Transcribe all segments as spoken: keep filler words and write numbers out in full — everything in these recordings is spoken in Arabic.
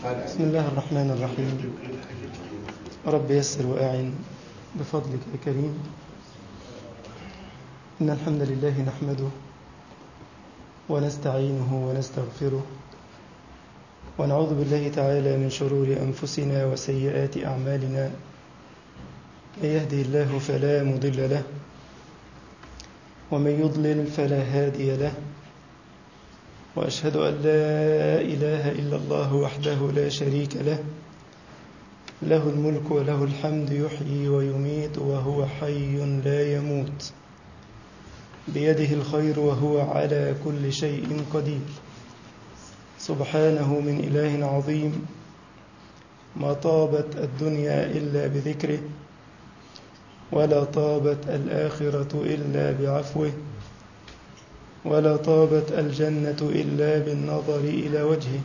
بسم الله الرحمن الرحيم. رب يسر وأعن بفضلك يا كريم. إن الحمد لله نحمده ونستعينه ونستغفره ونعوذ بالله تعالى من شرور أنفسنا وسيئات أعمالنا. من يهده الله فلا مضل له ومن يضلل فلا هادي له، وأشهد أن لا إله إلا الله وحده لا شريك له، له الملك وله الحمد يحيي ويميت وهو حي لا يموت، بيده الخير وهو على كل شيء قدير. سبحانه من إله عظيم، ما طابت الدنيا إلا بذكره، ولا طابت الآخرة إلا بعفوه، ولا طابت الجنة إلا بالنظر إلى وجهه.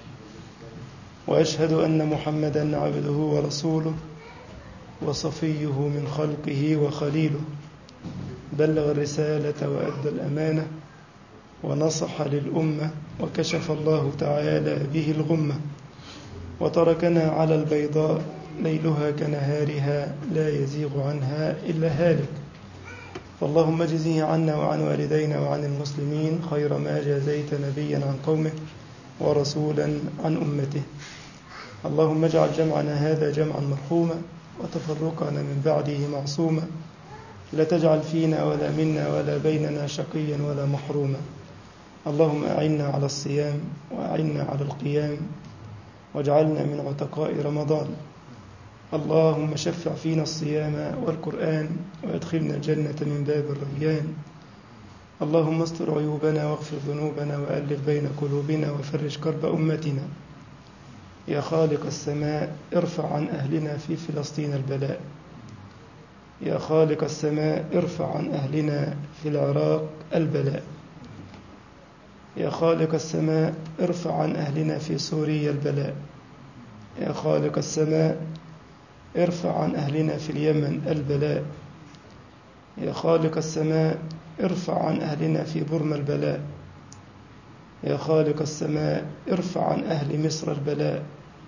وأشهد أن محمدًا عبده ورسوله وصفيه من خلقه وخليله، بلغ الرسالة وأدى الأمانة ونصح للأمة، وكشف الله تعالى به الغمة، وتركنا على البيضاء ليلها كنهارها لا يزيغ عنها إلا هالك. فاللهم اجزه عنا وعن والدينا وعن المسلمين خير ما جازيت نبيا عن قومه ورسولا عن أمته. اللهم اجعل جمعنا هذا جمعا مرحوما، وتفرقنا من بعده معصوما، لا تجعل فينا ولا منا ولا بيننا شقيا ولا محروما. اللهم أعنا على الصيام وأعنا على القيام، واجعلنا من عتقاء رمضان. اللهم شفع فينا الصيام والقرآن، وادخلنا الجنة من باب الريان. اللهم استر عيوبنا واغفر ذنوبنا وألف بين قلوبنا وفرج كرب أمتنا. يا خالق السماء ارفع عن أهلنا في فلسطين البلاء. يا خالق السماء ارفع عن أهلنا في العراق البلاء. يا خالق السماء ارفع عن أهلنا في سوريا البلاء. يا خالق السماء ارفع عن أهلنا في اليمن البلاء. يا خالق السماء ارفع عن أهلنا في بورما البلاء. يا خالق السماء ارفع عن أهل مصر البلاء.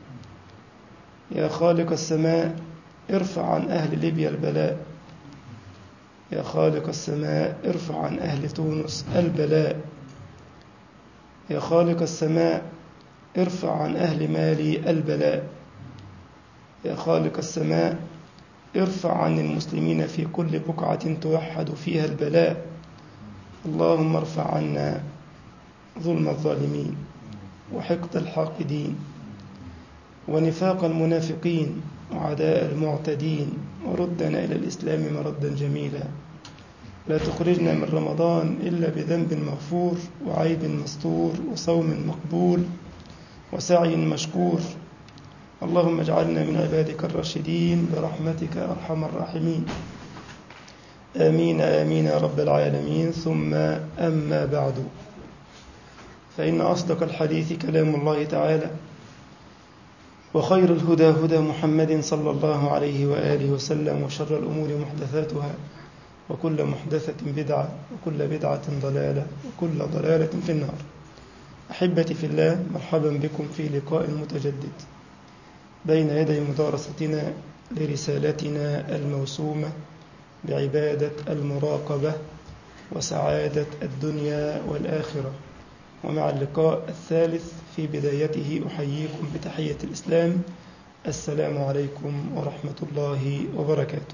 يا خالق السماء ارفع عن أهل ليبيا البلاء. يا خالق السماء ارفع عن أهل تونس البلاء. يا خالق السماء ارفع عن أهل مالي البلاء. يا خالق السماء ارفع عن المسلمين في كل بقعة توحد فيها البلاء. اللهم ارفع عنا ظلم الظالمين وحقد الحاقدين ونفاق المنافقين وعداء المعتدين، وردنا إلى الإسلام مردا جميلا. لا تخرجنا من رمضان إلا بذنب مغفور وعيب مستور وصوم مقبول وسعي مشكور. اللهم اجعلنا من عبادك الراشدين برحمتك أرحم الراحمين. آمين آمين يا رب العالمين. ثم أما بعد، فإن أصدق الحديث كلام الله تعالى، وخير الهدى هدى محمد صلى الله عليه وآله وسلم، وشر الأمور محدثاتها، وكل محدثة بدعة، وكل بدعة ضلالة، وكل ضلالة في النار. أحبتي في الله، مرحبا بكم في لقاء متجدد بين يدي مدارستنا لرسالتنا الموسومة بعبادة المراقبة وسعادة الدنيا والآخرة. ومع اللقاء الثالث في بدايته أحييكم بتحية الإسلام: السلام عليكم ورحمة الله وبركاته.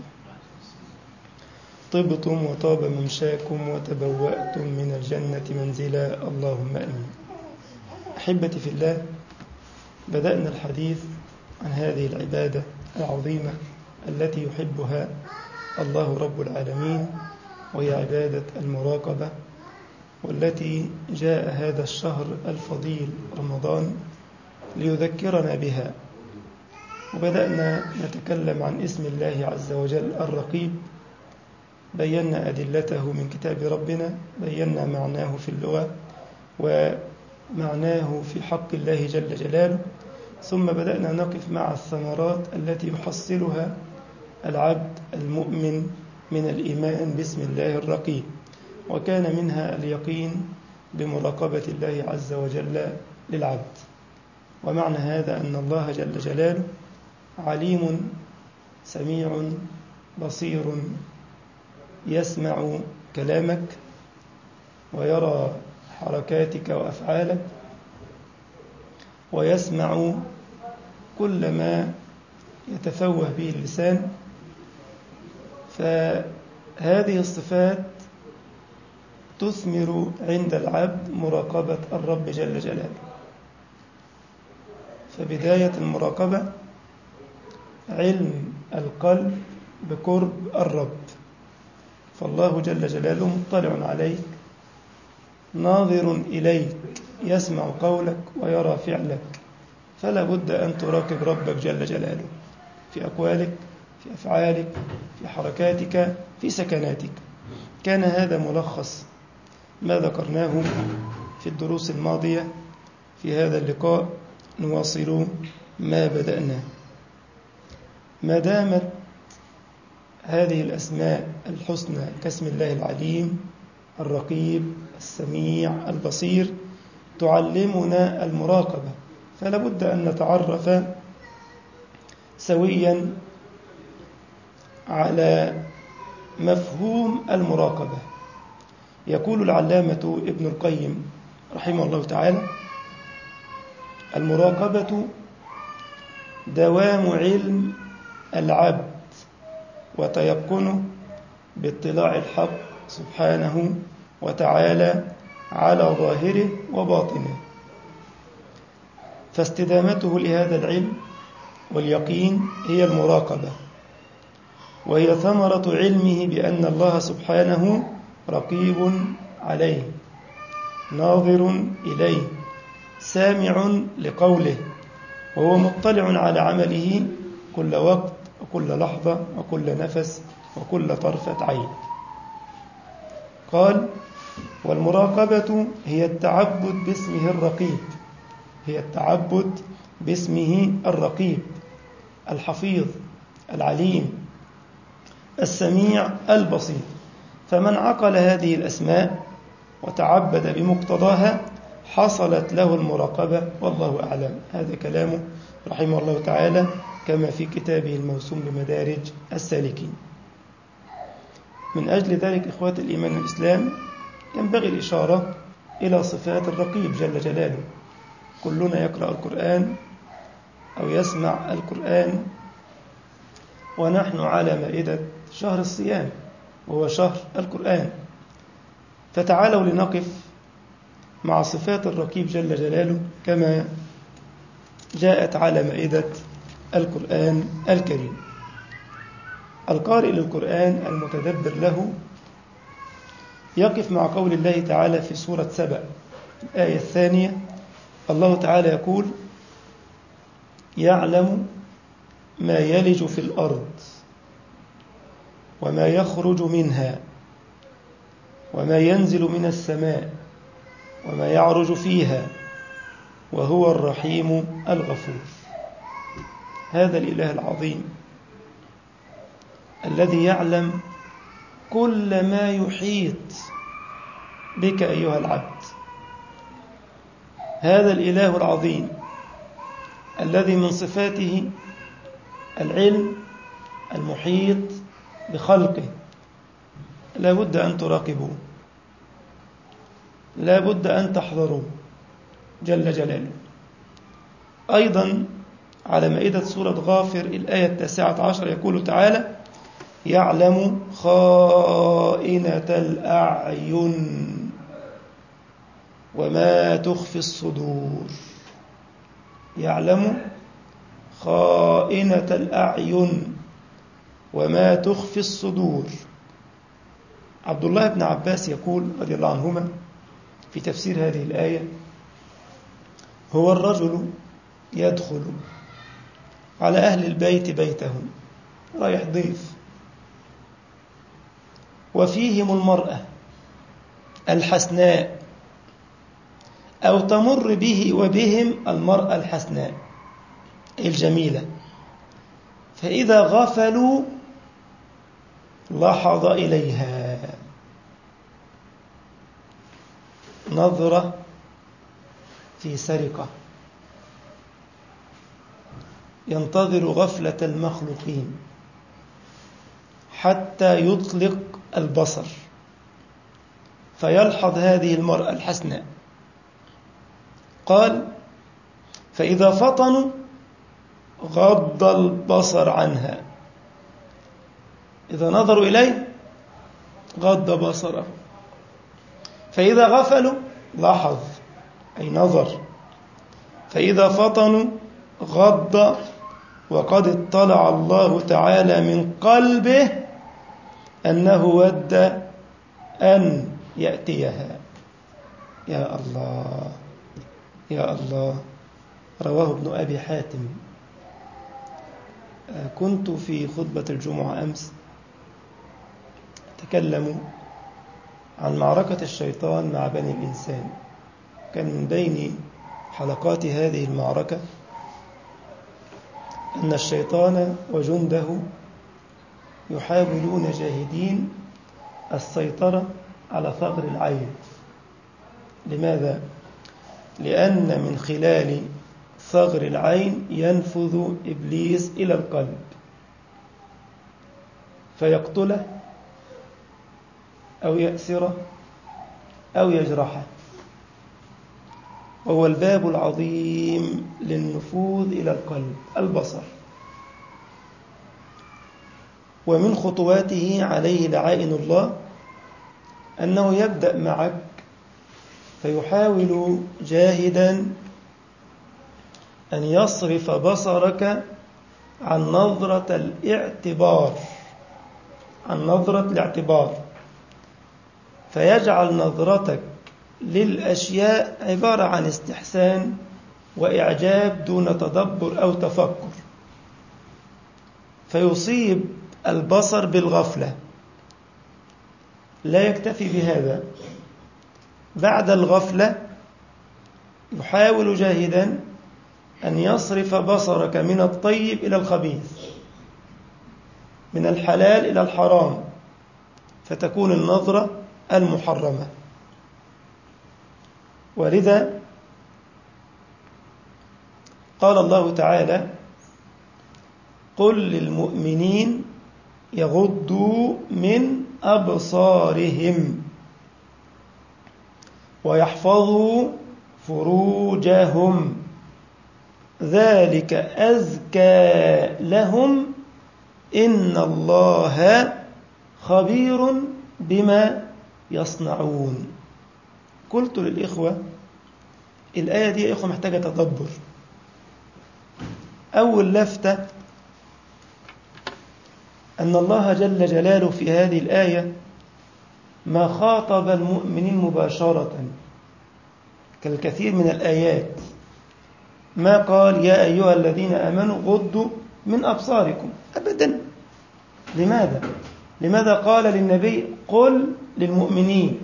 طبتم وطاب ممشاكم وتبوأتم من الجنة منزلا، اللهم آمين. أحبتي في الله، بدأنا الحديث عن هذه العبادة العظيمة التي يحبها الله رب العالمين، وهي عبادة المراقبة، والتي جاء هذا الشهر الفضيل رمضان ليذكرنا بها. وبدأنا نتكلم عن اسم الله عز وجل الرقيب، بينا أدلته من كتاب ربنا، بينا معناه في اللغة ومعناه في حق الله جل جلاله. ثم بدأنا نقف مع الثمرات التي يحصلها العبد المؤمن من الإيمان باسم الله الرقيب، وكان منها اليقين بمراقبة الله عز وجل للعبد. ومعنى هذا أن الله جل جلاله عليم سميع بصير، يسمع كلامك ويرى حركاتك وأفعالك ويسمع كل ما يتفوه به اللسان. فهذه الصفات تثمر عند العبد مراقبة الرب جل جلاله. فبداية المراقبة علم القلب بقرب الرب، فالله جل جلاله مطلع عليك ناظر إليك، يسمع قولك ويرى فعلك، فلا بد أن تراقب ربك جل جلاله في أقوالك، في أفعالك، في حركاتك، في سكناتك. كان هذا ملخص ما ذكرناه في الدروس الماضية. في هذا اللقاء نواصل ما بدأناه. ما دامت هذه الأسماء الحسنى كاسم الله العليم الرقيب السميع البصير تعلمنا المراقبة، فلا بد أن نتعرف سويا على مفهوم المراقبة. يقول العلامة ابن القيم رحمه الله تعالى: المراقبة دوام علم العبد وتيقنه باطلاع الحق سبحانه وتعالى على ظاهره وباطنه، فاستدامته لهذا العلم واليقين هي المراقبة، وهي ثمرة علمه بأن الله سبحانه رقيب عليه، ناظر إليه، سامع لقوله، وهو مطلع على عمله كل وقت وكل لحظة وكل نفس وكل طرفة عين. قال: والمراقبة هي التعبد باسمه الرقيب، هي التعبد باسمه الرقيب الحفيظ العليم السميع البصير. فمن عقل هذه الأسماء وتعبد بمقتضاها حصلت له المراقبة، والله أعلم. هذا كلامه رحمه الله تعالى كما في كتابه الموسوم بمدارج السالكين. من أجل ذلك إخوات الإيمان والإسلام ينبغي الإشارة إلى صفات الرقيب جل جلاله. كلنا يقرأ القرآن أو يسمع القرآن ونحن على مائدة شهر الصيام وهو شهر القرآن، فتعالوا لنقف مع صفات الرقيب جل جلاله كما جاءت على مائدة القرآن الكريم. القارئ للقرآن المتدبر له يقف مع قول الله تعالى في سورة سبأ الآية الثانية. الله تعالى يقول: يعلم ما يلج في الأرض وما يخرج منها وما ينزل من السماء وما يعرج فيها وهو الرحيم الغفور. هذا الإله العظيم الذي يعلم كل ما يحيط بك أيها العبد، هذا الإله العظيم الذي من صفاته العلم المحيط بخلقه، لا بد أن تراقبوه، لا بد أن تحذروه جل جلاله. أيضا على مائدة سورة غافر الآية التاسعة عشر يقول تعالى: يعلم خائنة الأعين وما تخفي الصدور. يعلم خائنة الأعين وما تخفي الصدور. عبد الله بن عباس يقول رضي الله عنهما في تفسير هذه الآية: هو الرجل يدخل على أهل البيت بيتهم، رايح ضيف، وفيهم المرأة الحسناء، أو تمر به وبهم المرأة الحسناء الجميلة، فإذا غفلوا لاحظ إليها نظرة في سرقة، ينتظر غفلة المخلوقين حتى يطلق البصر فيلحظ هذه المرأة الحسناء. قال: فإذا فطنوا غض البصر عنها، إذا نظروا إليه غض بصره، فإذا غفلوا لاحظ أي نظر، فإذا فطنوا غض، وقد اطلع الله تعالى من قلبه أنه ود أن يأتيها. يا الله يا الله. رواه ابن أبي حاتم. كنت في خطبة الجمعة أمس أتكلم عن معركة الشيطان مع بني الإنسان. كان من بين حلقات هذه المعركة أن الشيطان وجنده يحاولون جاهدين السيطرة على ثغر العين. لماذا؟ لأن من خلال ثغر العين ينفذ إبليس إلى القلب فيقتله أو يأسره أو يجرحه، وهو الباب العظيم للنفوذ إلى القلب، البصر. ومن خطواته عليه لعائن الله أنه يبدأ معك فيحاول جاهدا أن يصرف بصرك عن نظرة الاعتبار عن نظرة الاعتبار فيجعل نظرتك للأشياء عبارة عن استحسان وإعجاب دون تدبر أو تفكر، فيصيب البصر بالغفلة. لا يكتفي بهذا، بعد الغفلة يحاول جاهدا أن يصرف بصرك من الطيب إلى الخبيث، من الحلال إلى الحرام، فتكون النظرة المحرمة. ولذا قال الله تعالى: قل للمؤمنين يغضوا من أبصارهم ويحفظوا فروجهم ذلك أزكى لهم إن الله خبير بما يصنعون. قلت للإخوة الآية دي يا إخوة محتاجة تدبر. أول لفتة أن الله جل جلاله في هذه الآية ما خاطب المؤمنين مباشرة كالكثير من الآيات، ما قال يا أيها الذين آمنوا غضوا من أبصاركم أبدا. لماذا؟ لماذا قال للنبي قل للمؤمنين؟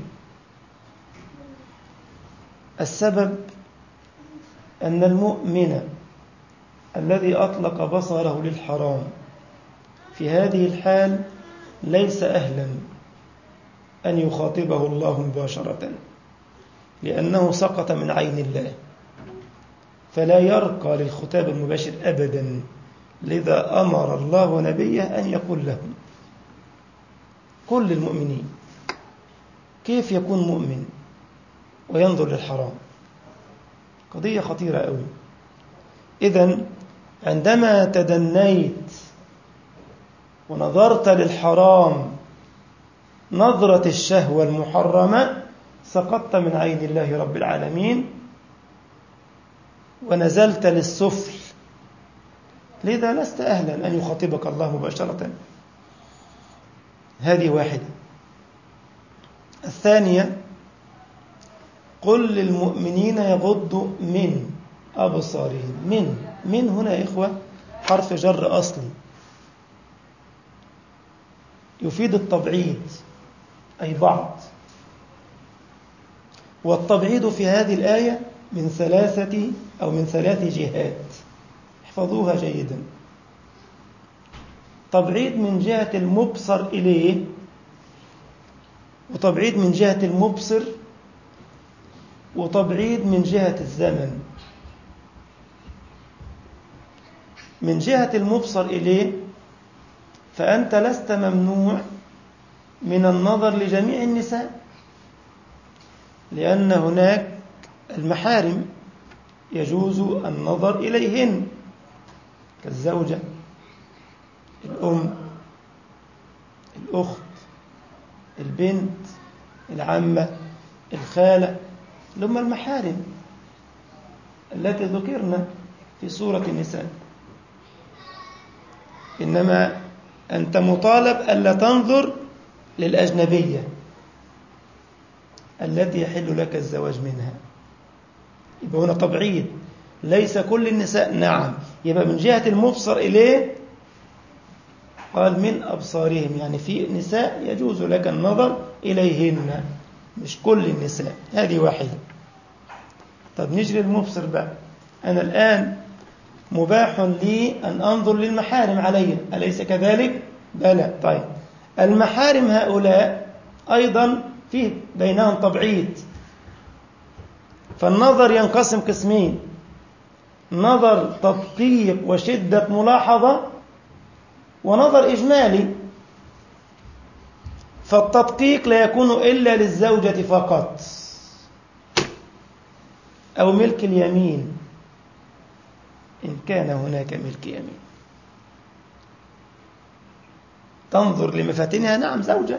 السبب أن المؤمن الذي أطلق بصره للحرام في هذه الحال ليس أهلا أن يخاطبه الله مباشرة، لأنه سقط من عين الله، فلا يرقى للخطاب المباشر أبدا. لذا أمر الله نبيه أن يقول لهم قل للمؤمنين. كيف يكون مؤمن وينظر للحرام؟ قضية خطيرة أوي. إذن عندما تدنيت ونظرت للحرام نظرة الشهوة المحرمة سقطت من عين الله رب العالمين ونزلت للسفل، لذا لست أهلا أن يخاطبك الله مباشرة. هذه واحدة. الثانية قل للمؤمنين يغضوا من أبصارهم. من من هنا يا إخوة حرف جر أصلي يفيد التبعيد، أي بعض. والتبعيد في هذه الآية من ثلاثة أو من ثلاث جهات، احفظوها جيدا. تبعيد من جهة المبصر إليه، وتبعيد من جهة المبصر، وتبعيد من جهة الزمن. من جهة المبصر إليه فأنت لست ممنوع من النظر لجميع النساء، لأن هناك المحارم يجوز النظر إليهن كالزوجة، الأم، الأخت، البنت، العمة، الخالة، لهم المحارم التي ذكرنا في سورة النساء. إنما أنت مطالب ألا تنظر للأجنبية التي يحل لك الزواج منها. يبقى هنا تبعيد، ليس كل النساء، نعم. يبقى من جهة المبصر إليه قال من أبصارهم، يعني في نساء يجوز لك النظر إليهن، مش كل النساء. هذه واحدة. طب نجري المبصر بقى. أنا الآن مباح لي أن أنظر للمحارم علي، أليس كذلك؟ بلى. طيب المحارم هؤلاء أيضا فيه بينهم تبعيد، فالنظر ينقسم قسمين: نظر تدقيق وشدة ملاحظة، ونظر إجمالي. فالتدقيق لا يكون إلا للزوجة فقط أو ملك اليمين إن كان هناك ملك يمين. تنظر لمفاتنها، نعم زوجة.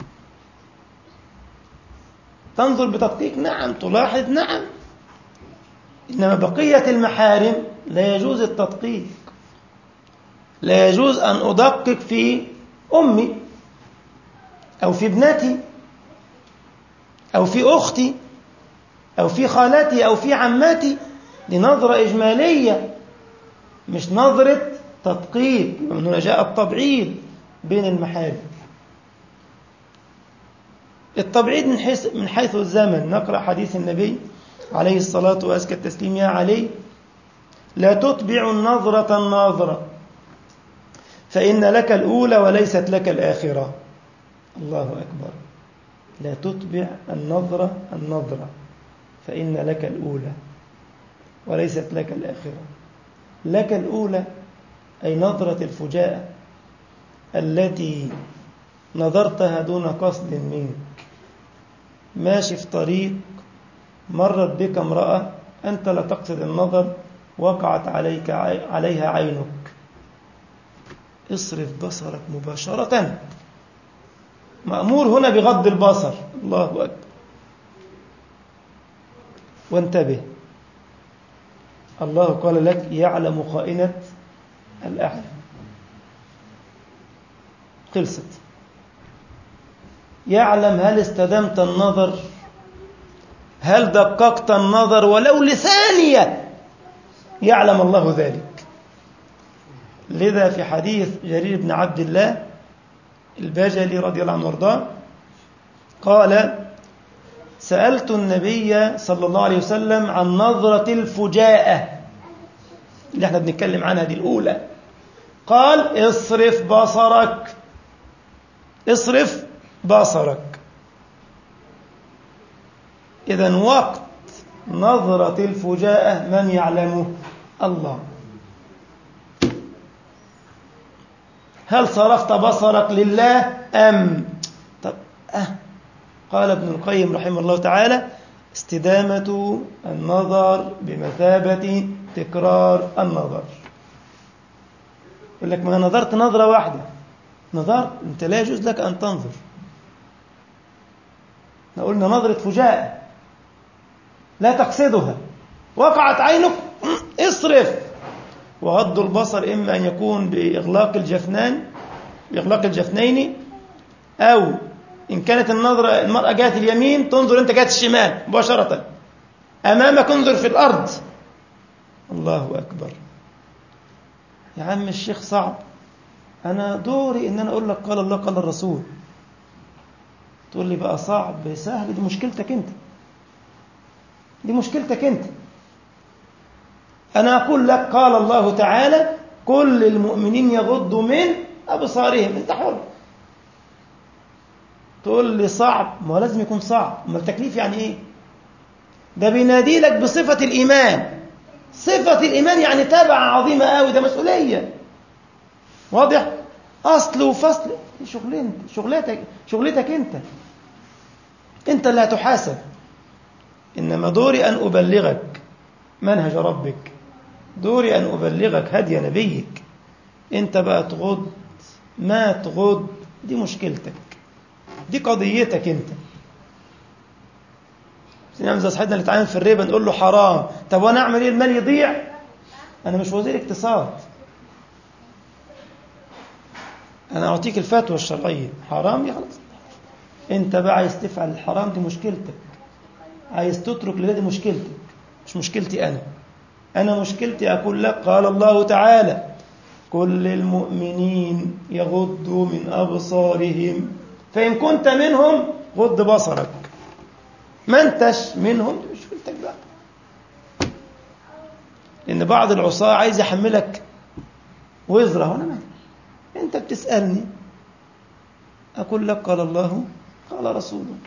تنظر بتدقيق، نعم. تلاحظ، نعم. إنما بقية المحارم لا يجوز التدقيق. لا يجوز أن أدقق في أمي أو في ابنتي أو في أختي أو في خالتي أو في عماتي. دي نظرة إجمالية مش نظرة تدقيق. من هنا جاء التبعيد بين المحارم. التبعيد من حيث من حيث الزمن. نقرأ حديث النبي عليه الصلاة وأزكى التسليم: يا علي لا تتبع النظرة الناظرة فإن لك الأولى وليست لك الآخرة. الله أكبر. لا تتبع النظرة النظرة فإن لك الأولى وليست لك الآخرة. لك الأولى أي نظرة الفجاءة التي نظرتها دون قصد منك. ماشي في طريق، مرت بك امرأة أنت لا تقصد النظر، وقعت عليك عليها عينك، اصرف بصرك مباشرة. مأمور هنا بغض البصر. الله أكبر. وانتبه، الله قال لك يعلم خائنة الأعين. خلصت. يعلم هل استدمت النظر، هل دققت النظر ولو لثانية، يعلم الله ذلك. لذا في حديث جرير بن عبد الله البجلي رضي الله عنه وارضاه قال: سألت النبي صلى الله عليه وسلم عن نظرة الفجاءة اللي احنا بنتكلم عنها دي الأولى. قال: اصرف بصرك، اصرف بصرك. إذن وقت نظرة الفجاءة من يعلمه؟ الله. هل صرفت بصرك لله أم طب أه قال ابن القيم رحمه الله تعالى: استدامة النظر بمثابة تكرار النظر. يقول لك ما نظرت نظرة واحدة، نظرت أنت لا يجوز لك أن تنظر. قلنا نظرة فجاءة لا تقصدها، وقعت عينك، اصرف. وغض البصر إما أن يكون بإغلاق الجفنان بإغلاق الجفنين، أو إن كانت النظرة المرأة جهة اليمين تنظر أنت جهة الشمال مباشرة، أمامك انظر في الأرض. الله أكبر. يا عم الشيخ صعب، أنا دوري إن أنا أقول لك قال الله قال الرسول. تقول لي بقى صعب سهل، دي مشكلتك أنت، دي مشكلتك أنت. أنا أقول لك قال الله تعالى: كل المؤمنين يغضوا من أبصارهم. أنت حر. تقول لي صعب، ما لازم يكون صعب، ما التكليف يعني إيه؟ ده بينادي لك بصفة الإيمان. صفة الإيمان يعني تبع عظيمة قوي، ده مسؤولية. واضح؟ أصل وفصل، شغلين شغلتك شغلتك أنت أنت اللي هتحاسب. إنما دوري أن أبلغك منهج ربك، دوري أن أبلغك هدي نبيك. أنت بقى تغض ما تغض، دي مشكلتك، دي قضيتك أنت. نعمل زي صاحبنا اللي اتعامل في الربا، نقول له حرام، طب وانا اعمل ايه؟ المال يضيع؟ انا مش وزير اقتصاد، انا اعطيك الفتوى الشرعيه، حرام يا خلاص. انت بقى عايز تفعل الحرام، دي مشكلتك. عايز تترك لله، دي مشكلتك، مش مشكلتي انا. انا مشكلتي اقول لك قال الله تعالى كل المؤمنين يغضوا من ابصارهم، فان كنت منهم غض بصرك، ما انتش منهم دي مشكلتك بقى. لأن بعض العصاة عايز يحملك وزره، وأنا ما أنت بتسألني أقول لك قال الله قال رسوله.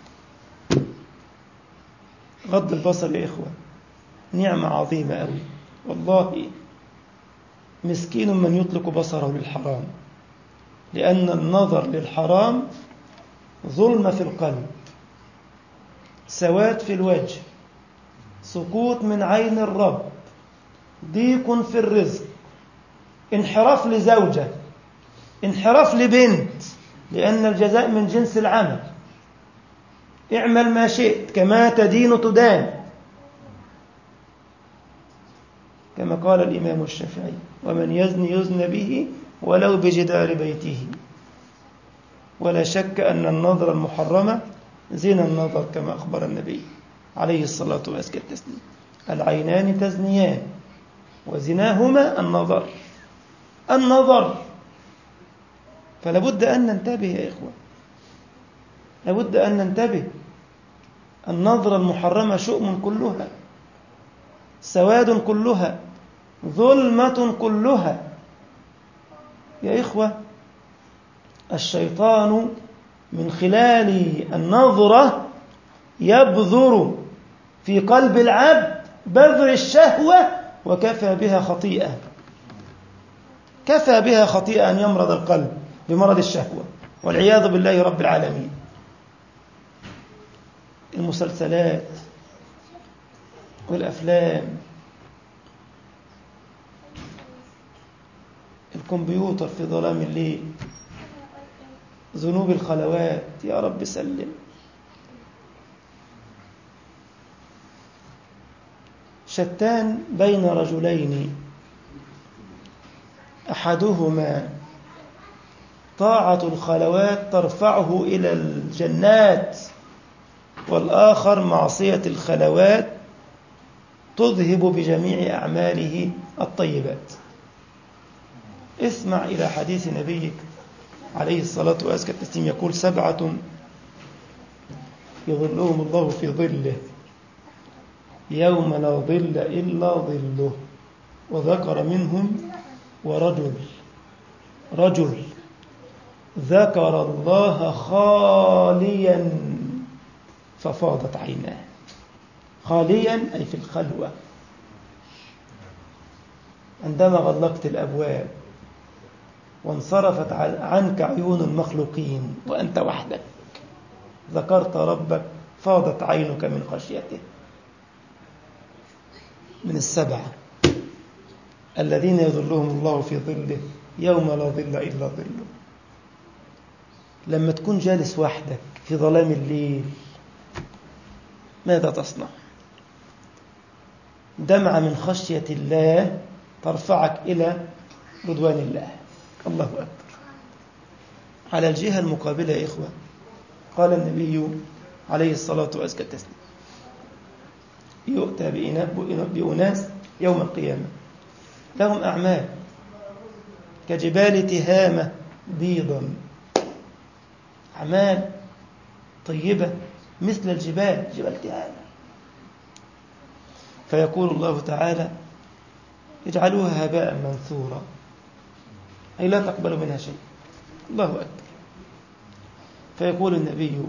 غض البصر يا إخوة نعمة عظيمة أوي والله. مسكين من يطلق بصره للحرام، لأن النظر للحرام ظلم في القلب، سواد في الوجه، سقوط من عين الرب، ضيق في الرزق، انحراف لزوجة، انحراف لبنت، لأن الجزاء من جنس العمل. اعمل ما شئت كما تدين تدان، كما قال الإمام الشافعي ومن يزني يزن به ولو بجدار بيته. ولا شك أن النظر المحرمة زنا النظر كما أخبر النبي عليه الصلاة وأزكى التسليم. العينان تزنيان وزناهما النظر النظر فلا بد أن ننتبه يا إخوة، لا بد أن ننتبه. النظرة المحرمة شؤم كلها، سواد كلها، ظلمة كلها يا إخوة. الشيطان من خلال النظرة يبذر في قلب العبد بذر الشهوة، وكفى بها خطيئة، كفى بها خطيئة أن يمرض القلب بمرض الشهوة والعياذ بالله رب العالمين. المسلسلات والأفلام، الكمبيوتر في ظلام الليل، ذنوب الخلوات، يا رب سلم. شتان بين رجلين أحدهما طاعة الخلوات ترفعه إلى الجنات، والآخر معصية الخلوات تذهب بجميع أعماله الطيبات. اسمع إلى حديث نبيك عليه الصلاة والسلام يقول سبعة يظلهم الله في ظله يوم لا ظل إلا ظله، وذكر منهم ورجل رجل ذكر الله خاليا ففاضت عيناه. خاليا أي في الخلوة، عندما غلقت الأبواب وانصرفت عنك عيون المخلوقين وأنت وحدك ذكرت ربك، فاضت عينك من خشيته. من السبعة الذين يظلهم الله في ظله يوم لا ظل إلا ظله. لما تكون جالس وحدك في ظلام الليل ماذا تصنع؟ دمعة من خشية الله ترفعك إلى رضوان الله. الله أكبر. على الجهة المقابلة يا إخوة قال النبي عليه الصلاة والسلام يؤتى بأناس يوم القيامة لهم أعمال كجبال تهامة بيضا، أعمال طيبة مثل الجبال، جبال تهامة. فيقول الله تعالى اجعلوها هباء منثورا، أي لا تقبل منها شيء. الله أكبر. فيقول النبي،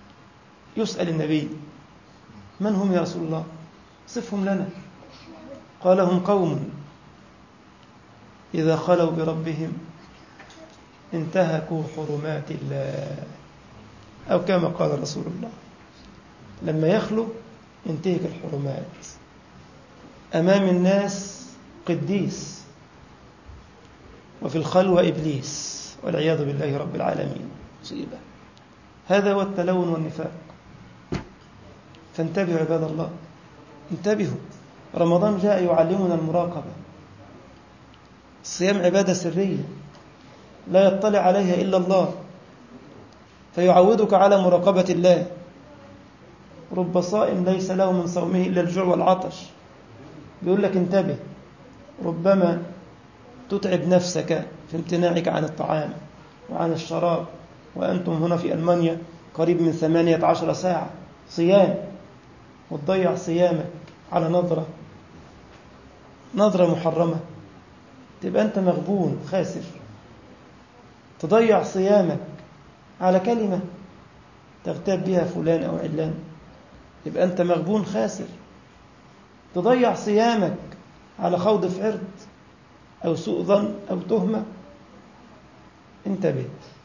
يسأل النبي من هم يا رسول الله؟ صفهم لنا. قال هم قوم إذا خلوا بربهم انتهكوا حرمات الله، أو كما قال رسول الله لما يخلو انتهك الحرمات. أمام الناس قديس، وفي الخلوة إبليس والعياذ بالله رب العالمين، مصيبة. هذا هو التلون والنفاق. فانتبهوا عباد الله، انتبهوا. رمضان جاء يعلمنا المراقبة. الصيام عبادة سرية لا يطلع عليها إلا الله، فيعودك على مراقبة الله. رب صائم ليس له من صومه إلا الجوع والعطش. بيقول لك انتبه، ربما تتعب نفسك في امتناعك عن الطعام وعن الشراب، وأنتم هنا في ألمانيا قريب من ثمانية عشر ساعة صيام، وتضيع صيامك على نظرة نظرة محرمة، تبقى أنت مغبون خاسر. تضيع صيامك على كلمة تغتاب بها فلان أو علان، يبقى أنت مغبون خاسر. تضيع صيامك على خوض في عرض أو سوء ظن أو تهمة. انتبه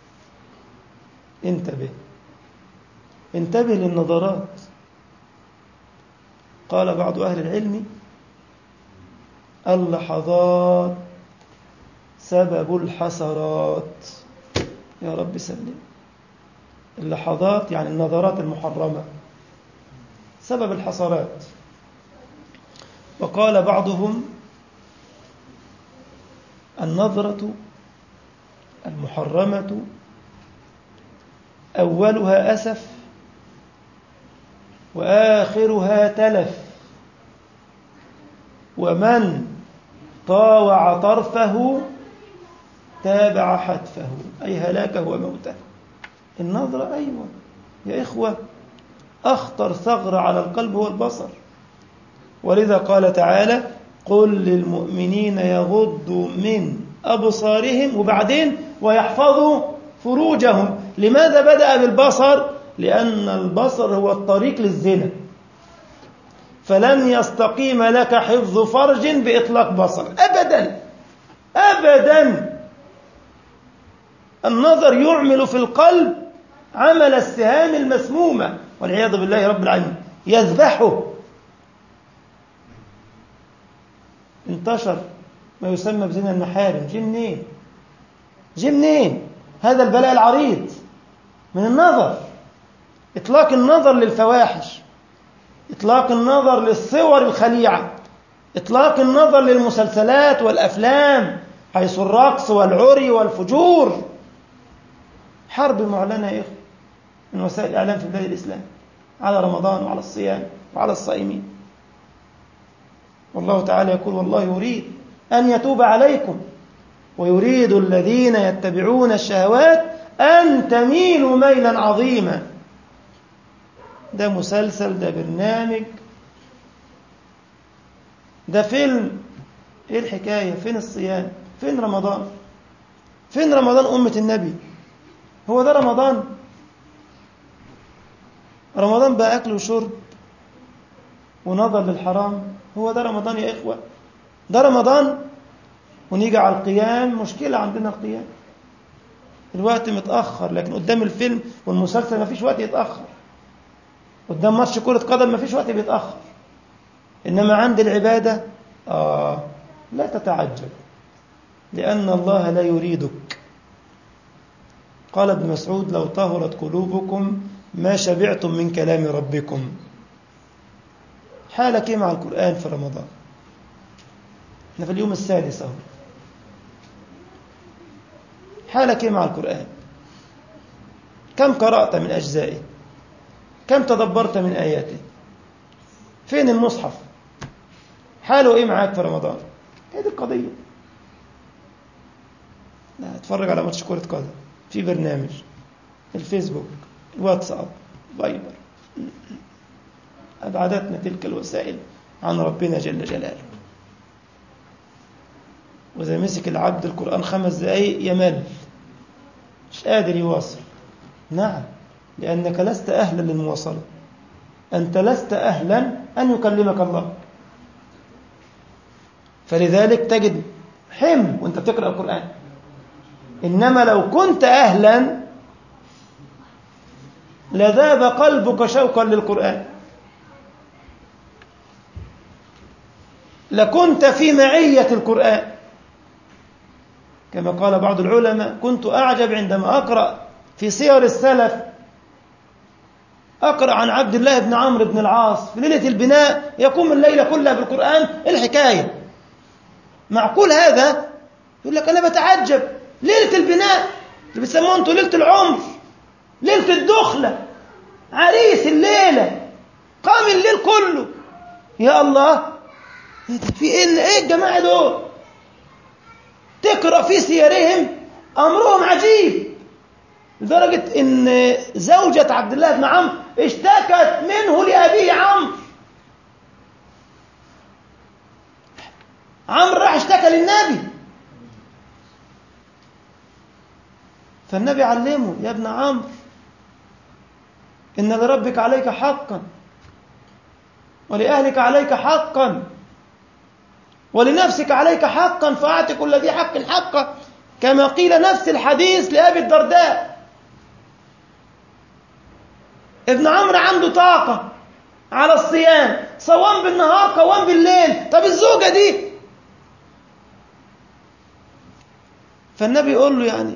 انتبه انتبه للنظرات. قال بعض أهل العلم اللحظات سبب الحسرات. يا رب سلم. اللحظات يعني النظرات المحرمة سبب الحسرات. وقال بعضهم النظرة المحرمة أولها أسف وآخرها تلف، ومن طاوع طرفه تابع حتفه، أي هلاكه وموته. النظرة أيوة يا إخوة أخطر ثغرة على القلب هو البصر. ولذا قال تعالى قل للمؤمنين يغضوا من أبصارهم وبعدين ويحفظوا فروجهم. لماذا بدأ بالبصر؟ لأن البصر هو الطريق للزنا، فلن يستقيم لك حفظ فرج بإطلاق بصر أبدا أبدا. النظر يعمل في القلب عمل السهام المسمومة والعياذ بالله رب العالمين، يذبحه. انتشر ما يسمى بزنا المحارم. جه منين؟ جه منين؟ هذا البلاء العريض من النظر. إطلاق النظر للفواحش، إطلاق النظر للصور الخليعة، إطلاق النظر للمسلسلات والأفلام حيث الرقص والعري والفجور. حرب معلنة يا إخوة من وسائل الإعلام في بلاد الإسلام على رمضان وعلى الصيام وعلى الصائمين. والله تعالى يقول والله يريد أن يتوب عليكم ويريد الذين يتبعون الشهوات أن تميلوا ميلا عظيما. ده مسلسل، ده برنامج، ده فيلم. ايه الحكاية؟ فين الصيام؟ فين رمضان؟ فين رمضان أمة النبي؟ هو ده رمضان؟ رمضان بقى أكل وشرب ونظر للحرام؟ هو ده رمضان يا إخوة؟ ده رمضان؟ ونيجي على القيام، مشكلة عندنا القيام، الوقت متأخر، لكن قدام الفيلم والمسلسل ما فيش وقت يتأخر. قدام ماتش كرة قدم ما فيش وقت بيتأخر. إنما عند العبادة آه لا تتعجب، لأن الله لا يريدك. قال ابن مسعود لو طهرت قلوبكم ما شبعتم من كلام ربكم. حالك إيه مع القرآن في رمضان؟ احنا في اليوم السادس أهو. حالك إيه مع القرآن؟ كم قرأت من أجزائه؟ كم تدبرت من آياته؟ فين المصحف؟ حاله إيه معاك في رمضان؟ هذه القضية. لا اتفرج على ماتش كرة قدم في برنامج، الفيسبوك، الواتساب، فايبر، أبعدتنا تلك الوسائل عن ربنا جل جلاله. وإذا مسك العبد القرآن خمس دقايق يمل، مش قادر يواصل. نعم، لأنك لست أهلا للمواصلة. أنت لست أهلا أن يكلمك الله. فلذلك تجد حمل وانت بتقرأ القرآن. إنما لو كنت أهلا لذاب قلبك شوقا للقرآن، لكنت في معية القرآن. كما قال بعض العلماء: كنت أعجب عندما أقرأ في سير السلف، أقرأ عن عبد الله بن عمرو بن العاص في ليلة البناء يقوم الليلة كلها بالقرآن. الحكاية مع كل هذا يقول لك أنا بتعجب، ليلة البناء اللي بتسموه أنتوا ليلة العمر، ليلة الدخلة، عريس الليلة، قام الليل كله، يا الله في إيه إيه الجماعة دول؟ تقرأ في سيرهم أمرهم عجيب، لدرجة إن زوجة عبد الله بن عمرو اشتكت منه لأبيه عمرو. عمرو راح اشتكى للنبي، فالنبي علمه: يا ابن عمرو إن لربك عليك حقا، ولأهلك عليك حقا، ولنفسك عليك حقا، فأعط كل ذي حق حقه، كما قيل نفس الحديث لأبي الدرداء. ابن عمرو عنده طاقة على الصيام، صوام بالنهار قوام بالليل، طب الزوجة دي؟ فالنبي يقول له يعني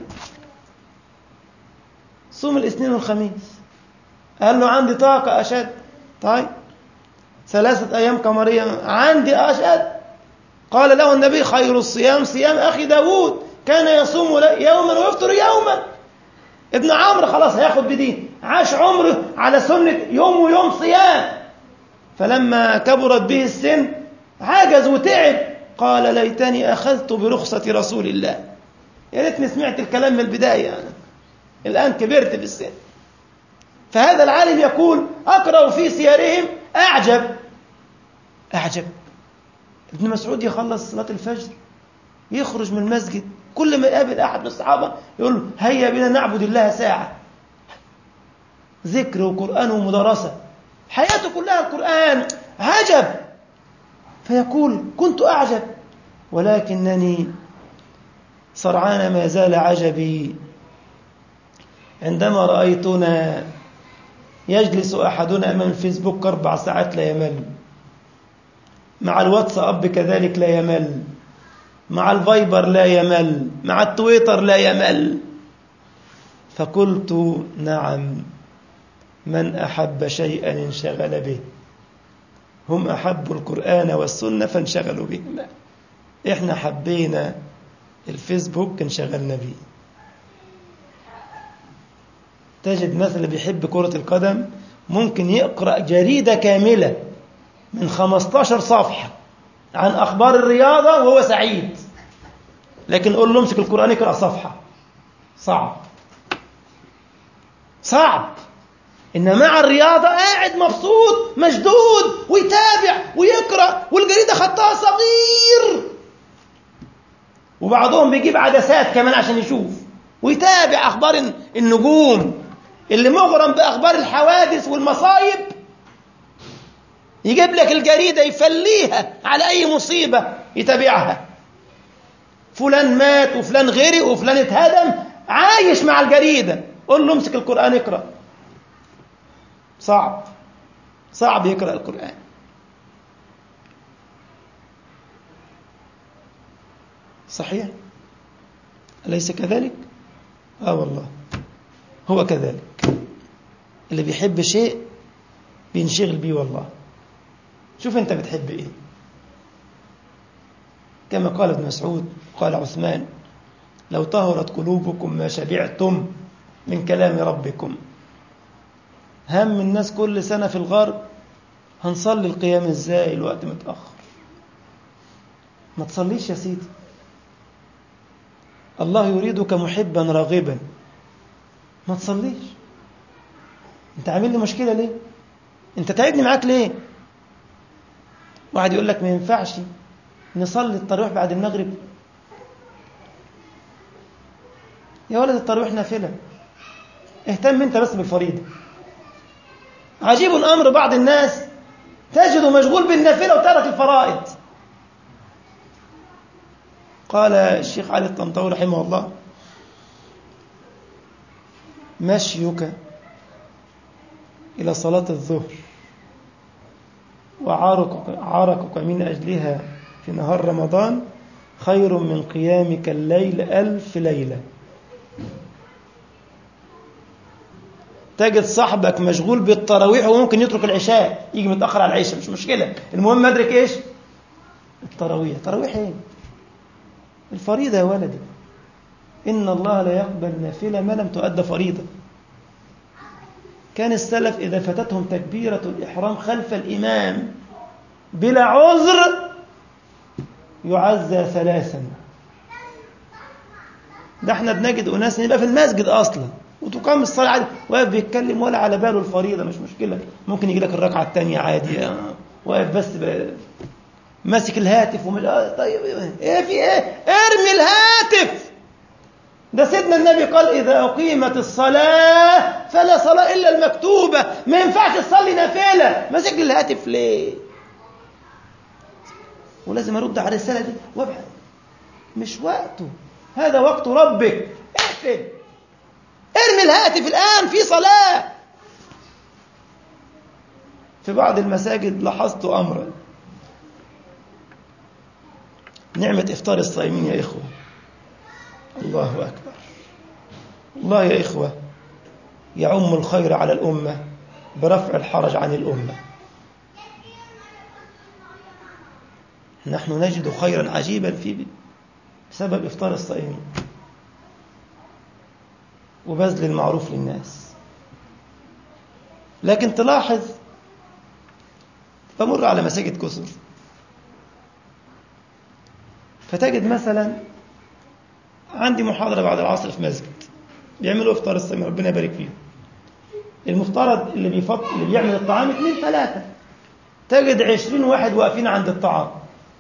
صوم الاثنين والخميس. قال له عندي طاقة أشد. طيب ثلاثة أيام قمرية عندي أشد. قال له النبي: خير الصيام صيام أخي داود، كان يصوم يوما ويفطر يوما. ابن عمرو خلاص هياخد بدين، عاش عمره على سنة يوم ويوم صيام، فلما كبرت به السن عجز وتعب، قال: ليتني أخذت برخصة رسول الله، يا ريتني سمعت الكلام من البداية، أنا الآن كبرت في السن. فهذا العالم يقول: أقرأ في سيرهم أعجب أعجب. ابن مسعود يخلص صلاة الفجر يخرج من المسجد، كل ما يقابل أحد من الصحابة يقول له: هيا بنا نعبد الله ساعة. ذكر وقرآن ومدرسة، حياته كلها القرآن، عجب. فيقول: كنت أعجب، ولكنني سرعان ما زال عجبي عندما رأيتنا يجلس أحدنا أمام الفيسبوك أربع ساعات لا يمل، مع الواتساب كذلك لا يمل، مع الفايبر لا يمل، مع التويتر لا يمل. فقلت: نعم، من أحب شيئا انشغل به، هم أحبوا القرآن والسنة فانشغلوا بهما، إحنا حبينا الفيسبوك انشغلنا به. تجد مثل بيحب كرة القدم ممكن يقرأ جريدة كاملة من خمستاشر صفحة عن أخبار الرياضة وهو سعيد، لكن قول له امسك القرآن يقرأ صفحة، صعب صعب. إن مع الرياضة قاعد مبسوط مشدود ويتابع ويقرأ، والجريدة خطها صغير، وبعضهم بيجيب عدسات كمان عشان يشوف ويتابع أخبار النجوم. اللي مغرم بأخبار الحوادث والمصايب يجيب لك الجريدة يفليها على أي مصيبة يتابعها، فلان مات وفلان غرق وفلان اتهدم، عايش مع الجريدة. قل له امسك القرآن اقرأ، صعب صعب يقرأ القرآن. صحيح أليس كذلك؟ آه والله هو كذلك، اللي بيحب شيء بينشغل بيه. والله شوف أنت بتحب إيه، كما قال ابن مسعود قال عثمان: لو طهرت قلوبكم ما شبعتم من كلام ربكم. هم الناس كل سنة في الغرب هنصلي القيام ازاي، الوقت متأخر. ما تصليش يا سيدي، الله يريدك محبا راغبا، ما تصليش. انت عامل لي مشكلة ليه؟ انت تعبني معاك ليه؟ واحد يقول لك ما ينفعش نصلي التراويح بعد المغرب. يا ولد التراويح نافلة، اهتم انت بس بالفريضة. عجيب أمر بعض الناس تجده مشغول بالنافلة وترك الفرائض. قال الشيخ علي الطنطاوي رحمه الله: مشيك إلى صلاة الظهر وعرقك عرقك من أجلها في نهار رمضان خير من قيامك الليل ألف ليلة. تجد صاحبك مشغول بالتراويح وممكن يترك العشاء، يجي متأخر على العشاء، مش مشكلة، المهم أدرك إيش؟ التراويح. تراويح إيه؟ الفريضة يا ولدي. إن الله لا يقبل نافلة ما لم تؤد فريضة. كان السلف إذا فاتتهم تكبيرة الإحرام خلف الإمام بلا عذر يعزى ثلاثا. ده احنا بنجد أناس يبقى في المسجد أصلا وتقام الصلاة عادي واقف بيتكلم ولا على باله الفريضة، مش مشكلة، ممكن يجي لك الركعة الثانية عادي، واقف بس ماسك الهاتف ومش طيب ايه في ايه؟ ارمي الهاتف. ده سيدنا النبي قال: إذا أقيمت الصلاة فلا صلاة إلا المكتوبة. ما ينفعش تصلي نافلة ماسك لي الهاتف ليه؟ ولازم أرد على الرسالة دي وابحث، مش وقته، هذا وقت ربك. اقفل، ارمي الهاتف الآن، في صلاة. في بعض المساجد لاحظت أمرا، نعمة إفطار الصائمين يا إخوة، الله أكبر. الله يا إخوة يعم الخير على الأمة برفع الحرج عن الأمة. نحن نجد خيرا عجيبا في بسبب إفطار الصائمين وبذل المعروف للناس. لكن تلاحظ، بمر على مساجد كثر فتجد مثلا عندي محاضرة بعد العصر في مسجد بيعملوا إفطار الصائمين، ربنا يبارك فيهم. المفترض اللي بيفطر اللي بيعمل الطعام اثنين ثلاثة، تجد عشرين واحد واقفين عند الطعام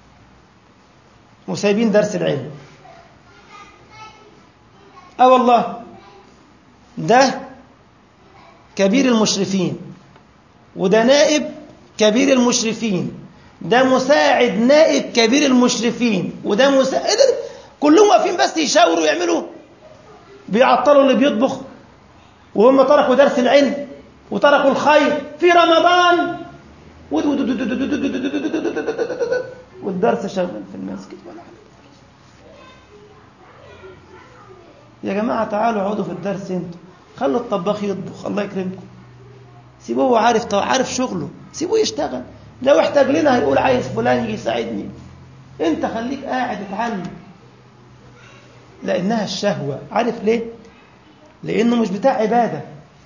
وسايبين درس العلم. اه والله، ده كبير المشرفين، وده نائب كبير المشرفين، ده مساعد نائب كبير المشرفين، وده مساعد، كلهم واقفين بس يشاوروا يعملوا، بيعطلوا اللي بيطبخ، وهم تركوا درس العلم وتركوا الخير في رمضان، والدرس شغال في المسجد ولا حاجة. يا جماعة تعالوا اقعدوا في الدرس انتوا، خلوا الطباخ يطبخ، الله يكرمكم، سيبوه، هو عارف عارف شغله، سيبوه يشتغل، لو احتاج لنا هيقول عايز فلان يجي يساعدني، انت خليك قاعد اتعلم. لانها الشهوة. عارف ليه؟ لانه مش بتاع عبادة،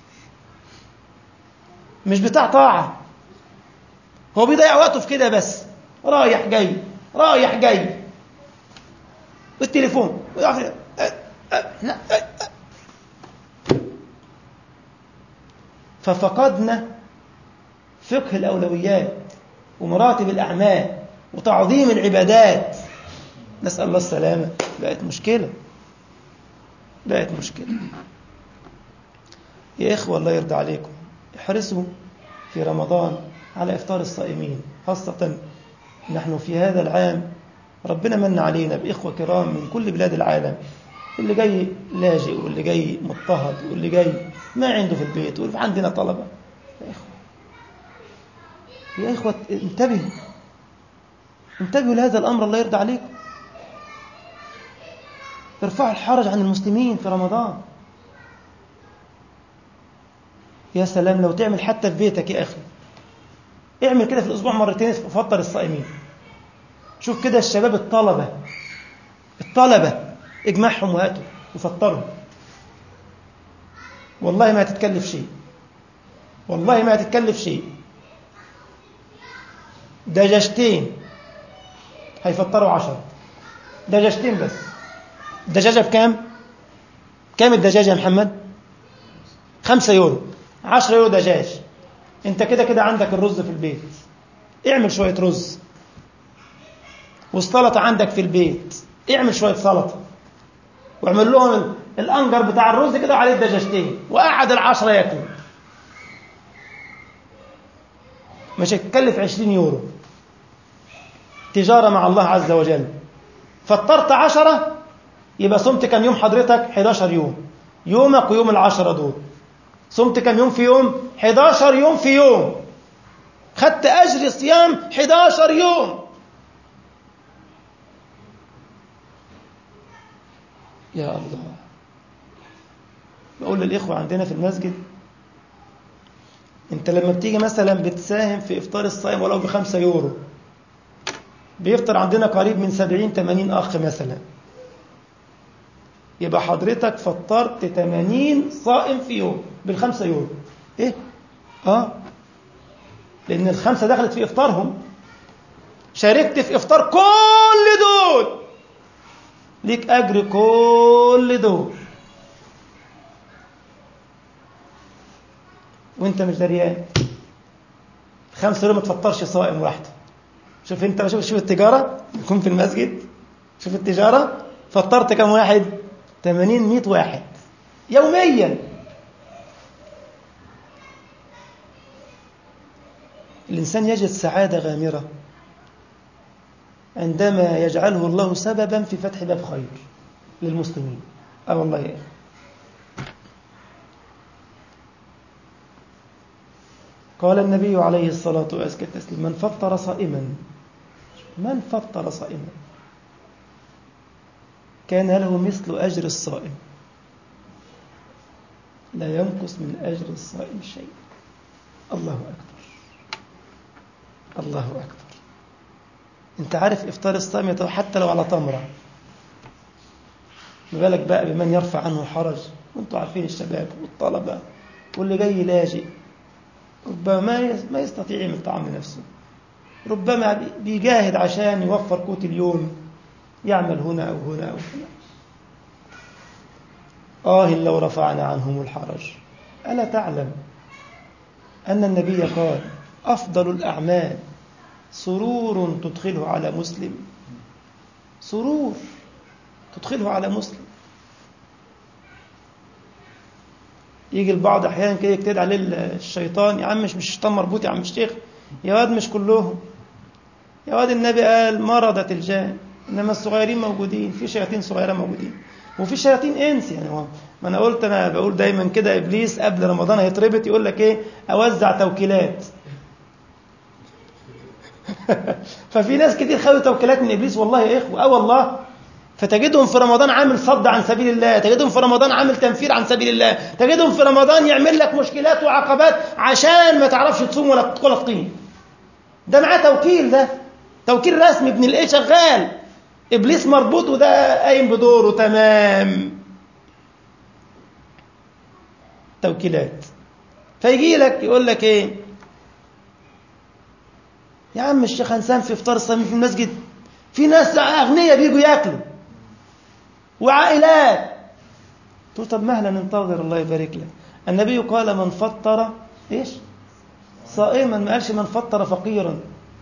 مش بتاع طاعة، هو بيضيع وقته في كده بس، رايح جاي رايح جاي بالتليفون. ففقدنا فقه الأولويات ومراتب الأعمال وتعظيم العبادات، نسأل الله السلامة. بقت مشكلة، بقت مشكلة. يا إخوة الله يرضى عليكم، احرصوا في رمضان على إفطار الصائمين، خاصة نحن في هذا العام ربنا من علينا بإخوة كرام من كل بلاد العالم، اللي جاي لاجئ واللي جاي مضطهد واللي جاي ما عنده في البيت، وعندنا طلبة. يا إخوة يا إخوة انتبهوا، انتبهوا لهذا الأمر، الله يرضى عليكم. ارفعوا الحرج عن المسلمين في رمضان. يا سلام لو تعمل حتى في بيتك يا أخي، اعمل كده في الأسبوع مرتين، فطر الصائمين. شوف كده الشباب الطلبة الطلبة اجمعهم وهاتوا وفطرهم، والله ما هتتكلف شيء، والله ما هتتكلف شيء. دجاجتين هيفطروا عشر، دجاجتين بس. الدجاجة بكام؟ كام الدجاجة يا محمد؟ خمسة يورو، عشرة يورو دجاج. انت كده كده عندك الرز في البيت، اعمل شوية رز، والسلطة عندك في البيت، اعمل شوية سلطة، واعمل لهم الأنجر بتاع الرز كده وعليه الدجاجتين، وقعد العشرة ياكلوا. مش هتكلف عشرين يورو، تجارة مع الله عز وجل. فطرت عشرة يبقى صمت كم يوم حضرتك؟ حداشر يوم. يومك ويوم العشرة دول صمت كم يوم في يوم؟ حداشر يوم في يوم. خدت أجر صيام حداشر يوم. يا الله. بقول للإخوة عندنا في المسجد، انت لما بتيجي مثلا بتساهم في إفطار الصائم ولو بخمسة يورو، بيفطر عندنا قريب من سبعين تمانين أخ مثلا، يبقى حضرتك فطرت تمانين صائم في يوم بالخمسة يورو. ايه؟ اه لأن الخمسة دخلت في إفطارهم، شاركت في إفطار كل دول، ليك أجر كل دول وانت مش دريان. خمسة يوم ما تفطرش صائم واحدة. شوف انت، شوف شوف التجارة يكون في المسجد، شوف التجارة. فطرت كم واحد؟ تمانين مئة واحد يوميا. الإنسان يجد سعادة غامرة عندما يجعله الله سببا في فتح باب خير للمسلمين. اه والله يا أخي. قال النبي عليه الصلاة والسلام: من فطر صائما من فطر صائما كان له مثل أجر الصائم لا ينقص من أجر الصائم شيء. الله أكبر، الله أكبر. أنت عارف إفطار الصائم حتى لو على تمرة، ما بالك بقى بمن يرفع عنه حرج. وأنتوا عارفين الشباب والطلبة واللي جاي لاجئ، ربما ما يستطيع يعمل طعام لنفسه، ربما بيجاهد عشان يوفر قوت اليوم، يعمل هنا أو هنا أو هنا. آه لو رفعنا عنهم الحرج. ألا تعلم أن النبي قال: أفضل الأعمال سرور تدخله على مسلم. سرور تدخله على مسلم. يجي البعض أحيانا كده يجتهد عليه الشيطان: يا عم مش مش الشيطان مربوط يا عم الشيخ، يا واد مش كلهم، يا واد النبي قال مرضت الجان، إنما الصغيرين موجودين، في شياطين صغيرة موجودين وفي شياطين إنس. يعني هو ما أنا قلت، أنا بقول دايما كده، إبليس قبل رمضان هيتربط يقول لك إيه؟ أوزع توكيلات. ففي ناس كتير خدوا توكيلات من إبليس والله يا إخوة. أه والله. فتجدهم في رمضان عامل صد عن سبيل الله، تجدهم في رمضان عامل تنفير عن سبيل الله، تجدهم في رمضان يعمل لك مشكلات وعقبات عشان ما تعرفش تصوم ولا تدخل الطين. ده معاه توكيل، ده توكيل رسمي ابن الايه شغال. ابليس مربوط وده قايم بدوره تمام. توكيلات. فيجي لك يقول لك ايه؟ يا عم الشيخ هنسام في افطار الصائمين في المسجد، في ناس اغنياء بيجوا ياكلوا وعائلات. تقول طب مهلا ننتظر، الله يبارك لك. النبي قال: من فطر ايش؟ صائما، ما قالش من فطر فقيرا.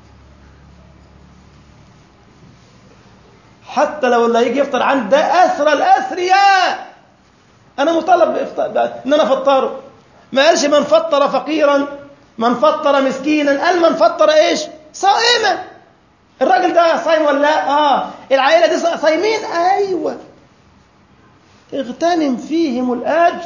حتى لو اللي هيجي يفطر عند ده أسرى الأثرياء، أنا مطالب بإفطار إن أنا فطره. ما قالش من فطر فقيرا، من فطر مسكينا، قال من فطر إيش؟ صائما. الراجل ده صايم ولا لا؟ آه. العائلة دي صايمين؟ أيوة. اغتنم فيهم الأجر.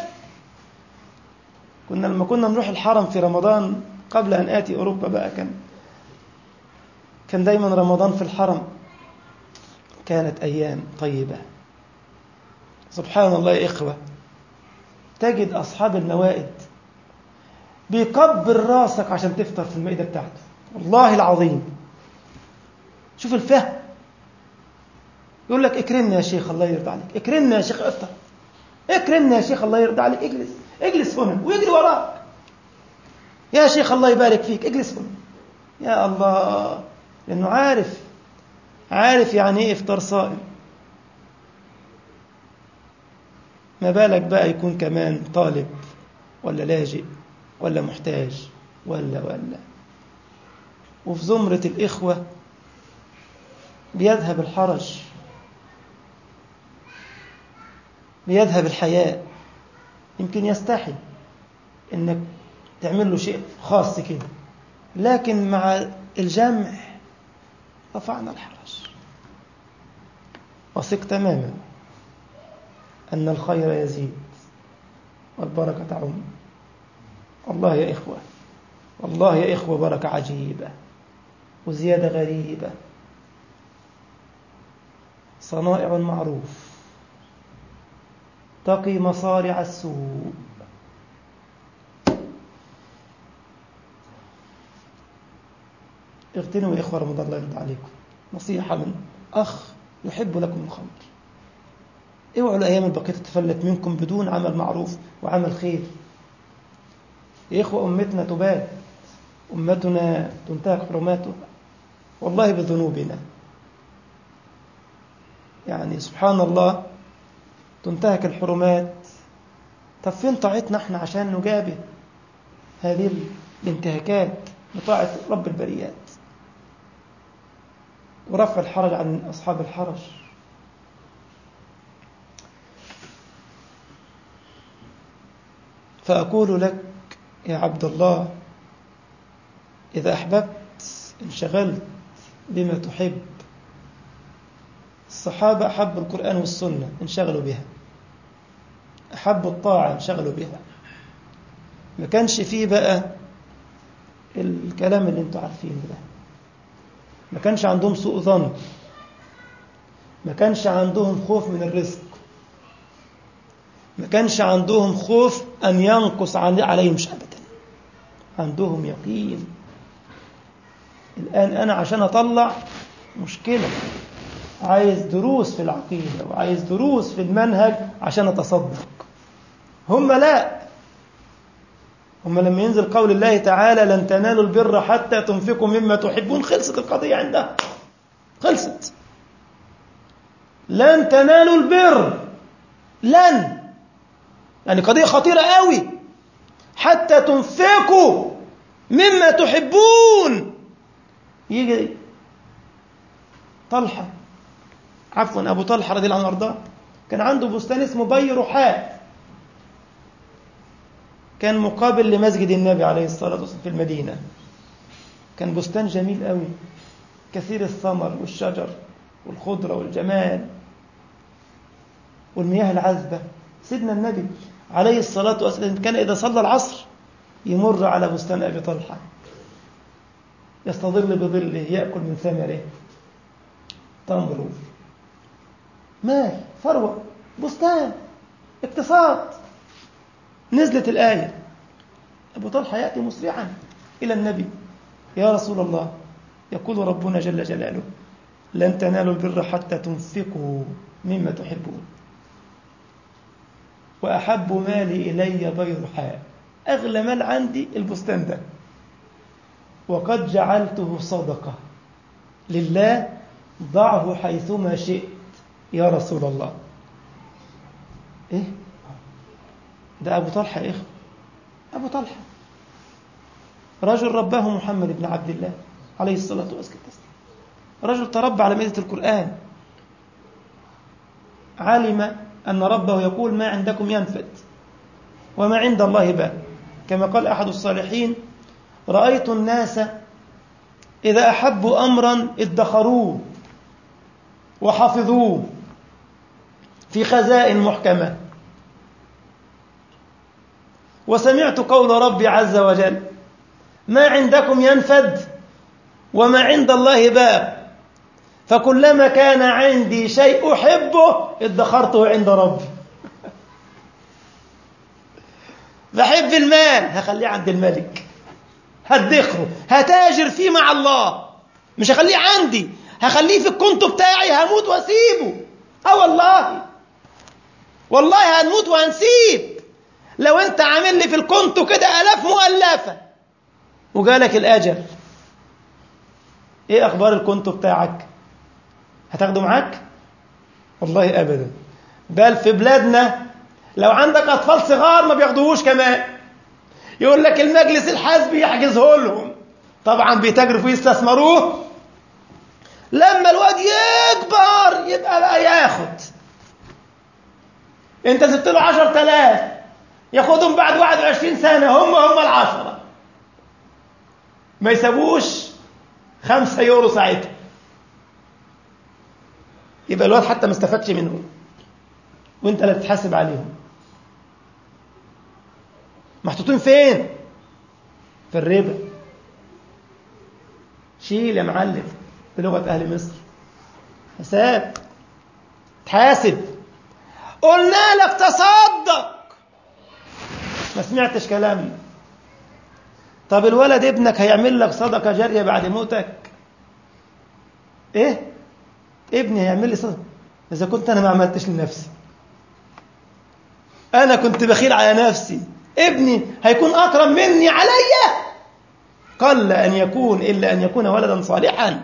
كنا لما كنا نروح الحرم في رمضان قبل أن آتي أوروبا بقى، كان كان دايما رمضان في الحرم، كانت أيام طيبة. سبحان الله يا إخوة. تجد أصحاب الموائد بيكبر راسك عشان تفطر في المائدة بتاعته، والله العظيم. شوف الفهم. يقول لك: اكرمنا يا شيخ الله يرضى عليك، اكرمنا يا شيخ افطر، اكرمنا يا شيخ الله يرضى عليك، اجلس اجلس هنا، ويجري وراك: يا شيخ الله يبارك فيك اجلس هنا. يا الله. لأنه عارف عارف يعني ايه افطار صائم. ما بالك بقى يكون كمان طالب ولا لاجئ ولا محتاج ولا ولا وفي زمرة الإخوة بيذهب الحرج، بيذهب الحياء. يمكن يستحي إنك تعمل له شيء خاص كده، لكن مع الجمع رفعنا الحرج. وثق تماما أن الخير يزيد والبركة تعم. والله يا إخوة، والله يا إخوة بركة عجيبة وزيادة غريبة. صنائع المعروف تقي مصارع السوء. اغتنموا يا إخوة رمضان الله يرضى عليكم. نصيحة من أخ يحب لكم الخير. اوعوا الأيام الباقية تتفلت منكم بدون عمل معروف وعمل خير. يا إخوة أمتنا تباد، أمتنا تنتهك حرماتها والله بذنوبنا. يعني سبحان الله تنتهك الحرمات. طب فين طاعتنا احنا عشان نجابه هذه الانتهاكات بطاعة رب البريات ورفع الحرج عن أصحاب الحرج؟ فأقول لك يا عبد الله، إذا أحببت انشغلت بما تحب. الصحابة أحبوا القرآن والسنة انشغلوا بها، أحبوا الطاعة انشغلوا بها. ما كانش فيه بقى الكلام اللي انتوا عارفينه ده. ما كانش عندهم سوء ظن، ما كانش عندهم خوف من الرزق، ما كانش عندهم خوف أن ينقص عليهم شيء أبدا. عندهم يقين. الآن أنا عشان أطلع مشكلة عايز دروس في العقيدة وعايز دروس في المنهج عشان أتصدق. هم لا، هم لما ينزل قول الله تعالى لن تنالوا البر حتى تنفقوا مما تحبون، خلصت القضية عندها، خلصت. لن تنالوا البر، لن، يعني قضية خطيرة قوي، حتى تنفقوا مما تحبون. يجي طلحة، عفوا أبو طلحة رضي الله عنه وارضاه، كان عنده بستان اسمه بي رحاء، كان مقابل لمسجد النبي عليه الصلاة والسلام في المدينة. كان بستان جميل قوي، كثير الثمر والشجر والخضرة والجمال والمياه العذبة. سيدنا النبي عليه الصلاة والسلام كان إذا صلى العصر يمر على بستان أبي طلحة، يستظل بظله، يأكل من ثمره، تمر، مال، ثروة، بستان، اقتصاد. نزلت الآية، أبو طلحة يأتي مسرعا إلى النبي: يا رسول الله، يقول ربنا جل جلاله لن تنالوا البر حتى تنفقوا مما تحبون، وأحب مالي إلي بي رحاء، أغلى مال عندي البستان ده، وقد جعلته صدقة لله، ضعه حيثما شئت يا رسول الله. إيه ده؟ أبو طلحة يا إخوة، أبو طلحة رجل رباه محمد بن عبد الله عليه الصلاة والسلام، رجل تربى على مائدة القرآن، علم أن ربه يقول ما عندكم ينفد وما عند الله باق، كما قال أحد الصالحين: رأيت الناس إذا أحبوا أمرا ادخروه وحفظوه في خزائن محكمة، وسمعت قول ربي عز وجل: ما عندكم ينفد وما عند الله باق، فكلما كان عندي شيء أحبه ادخرته عند ربي. بحب المال، هخليه عند الملك، هدخره، هتاجر فيه مع الله، مش هخليه عندي، هخليه في الكونتو بتاعي، هموت واسيبه. اه والله، والله هنموت وهنسيب. لو انت عامل لي في الكونتو كده آلاف مؤلفة وجالك الأجل، ايه أخبار الكونتو بتاعك؟ هتاخده معاك؟ والله أبدا. بل في بلادنا لو عندك أطفال صغار ما بياخدوهوش كمان، يقول لك المجلس الحزبي يحجزه لهم. طبعا بيتاجروا فيه، يستثمروه، لما الواد يكبر يبقى بقى ياخد. انت سبت له عشر تلاف، ياخدهم بعد واحد وعشرين سنة هم هم العشرة، ما يسابوش خمسة يورو ساعتها. يبقى الواد حتى ما استفادش منهم وانت اللي بتحاسب عليهم. محطوطين فين؟ في الربا. شيل يا معلم بلغة أهل مصر، حساب، تحاسب. قلنا لك تصدق ما سمعتش كلامنا. طب الولد ابنك هيعمل لك صدقة جارية بعد موتك؟ ايه؟ ابني هيعمل لي صدقة إذا كنت أنا ما عملتش لنفسي؟ أنا كنت بخيل على نفسي، ابني هيكون أكرم مني عليا؟ قل أن يكون إلا أن يكون ولدا صالحا،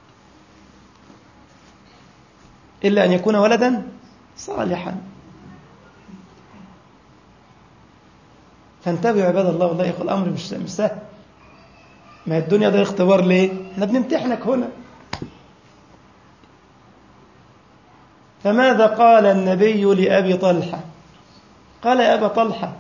إلا أن يكون ولدا صالحا. فانتبهوا عباد الله، والله يا الأمر مش مش سهل. ما الدنيا ده اختبار ليه؟ احنا بنمتحنك هنا. فماذا قال النبي لأبي طلحة؟ قال يا أبا طلحة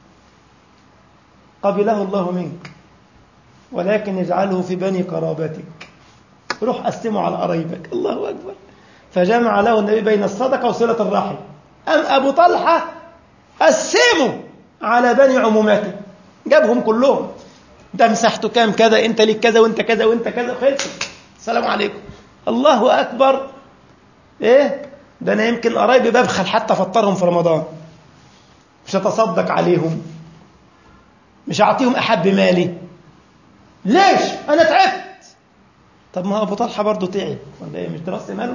قبله الله منك، ولكن اجعله في بني قرابتك، روح قسمه على قرايبك. الله أكبر. فجمع له النبي بين الصدقة وصلة الرحم. أم أبو طلحة قسمه على بني عمومته، جابهم كلهم، ده مساحته كام كذا، انت ليك كذا وانت كذا وانت كذا، خلص السلام عليكم. الله أكبر. ايه ده؟ انا يمكن قرايبي ببخل حتى افطرهم في رمضان، مش هتصدق عليهم، مش هعطيهم احب مالي. ليش؟ انا تعبت. طب ما ابو طلحه برضه تعب ولا ايه؟ مش درس ماله؟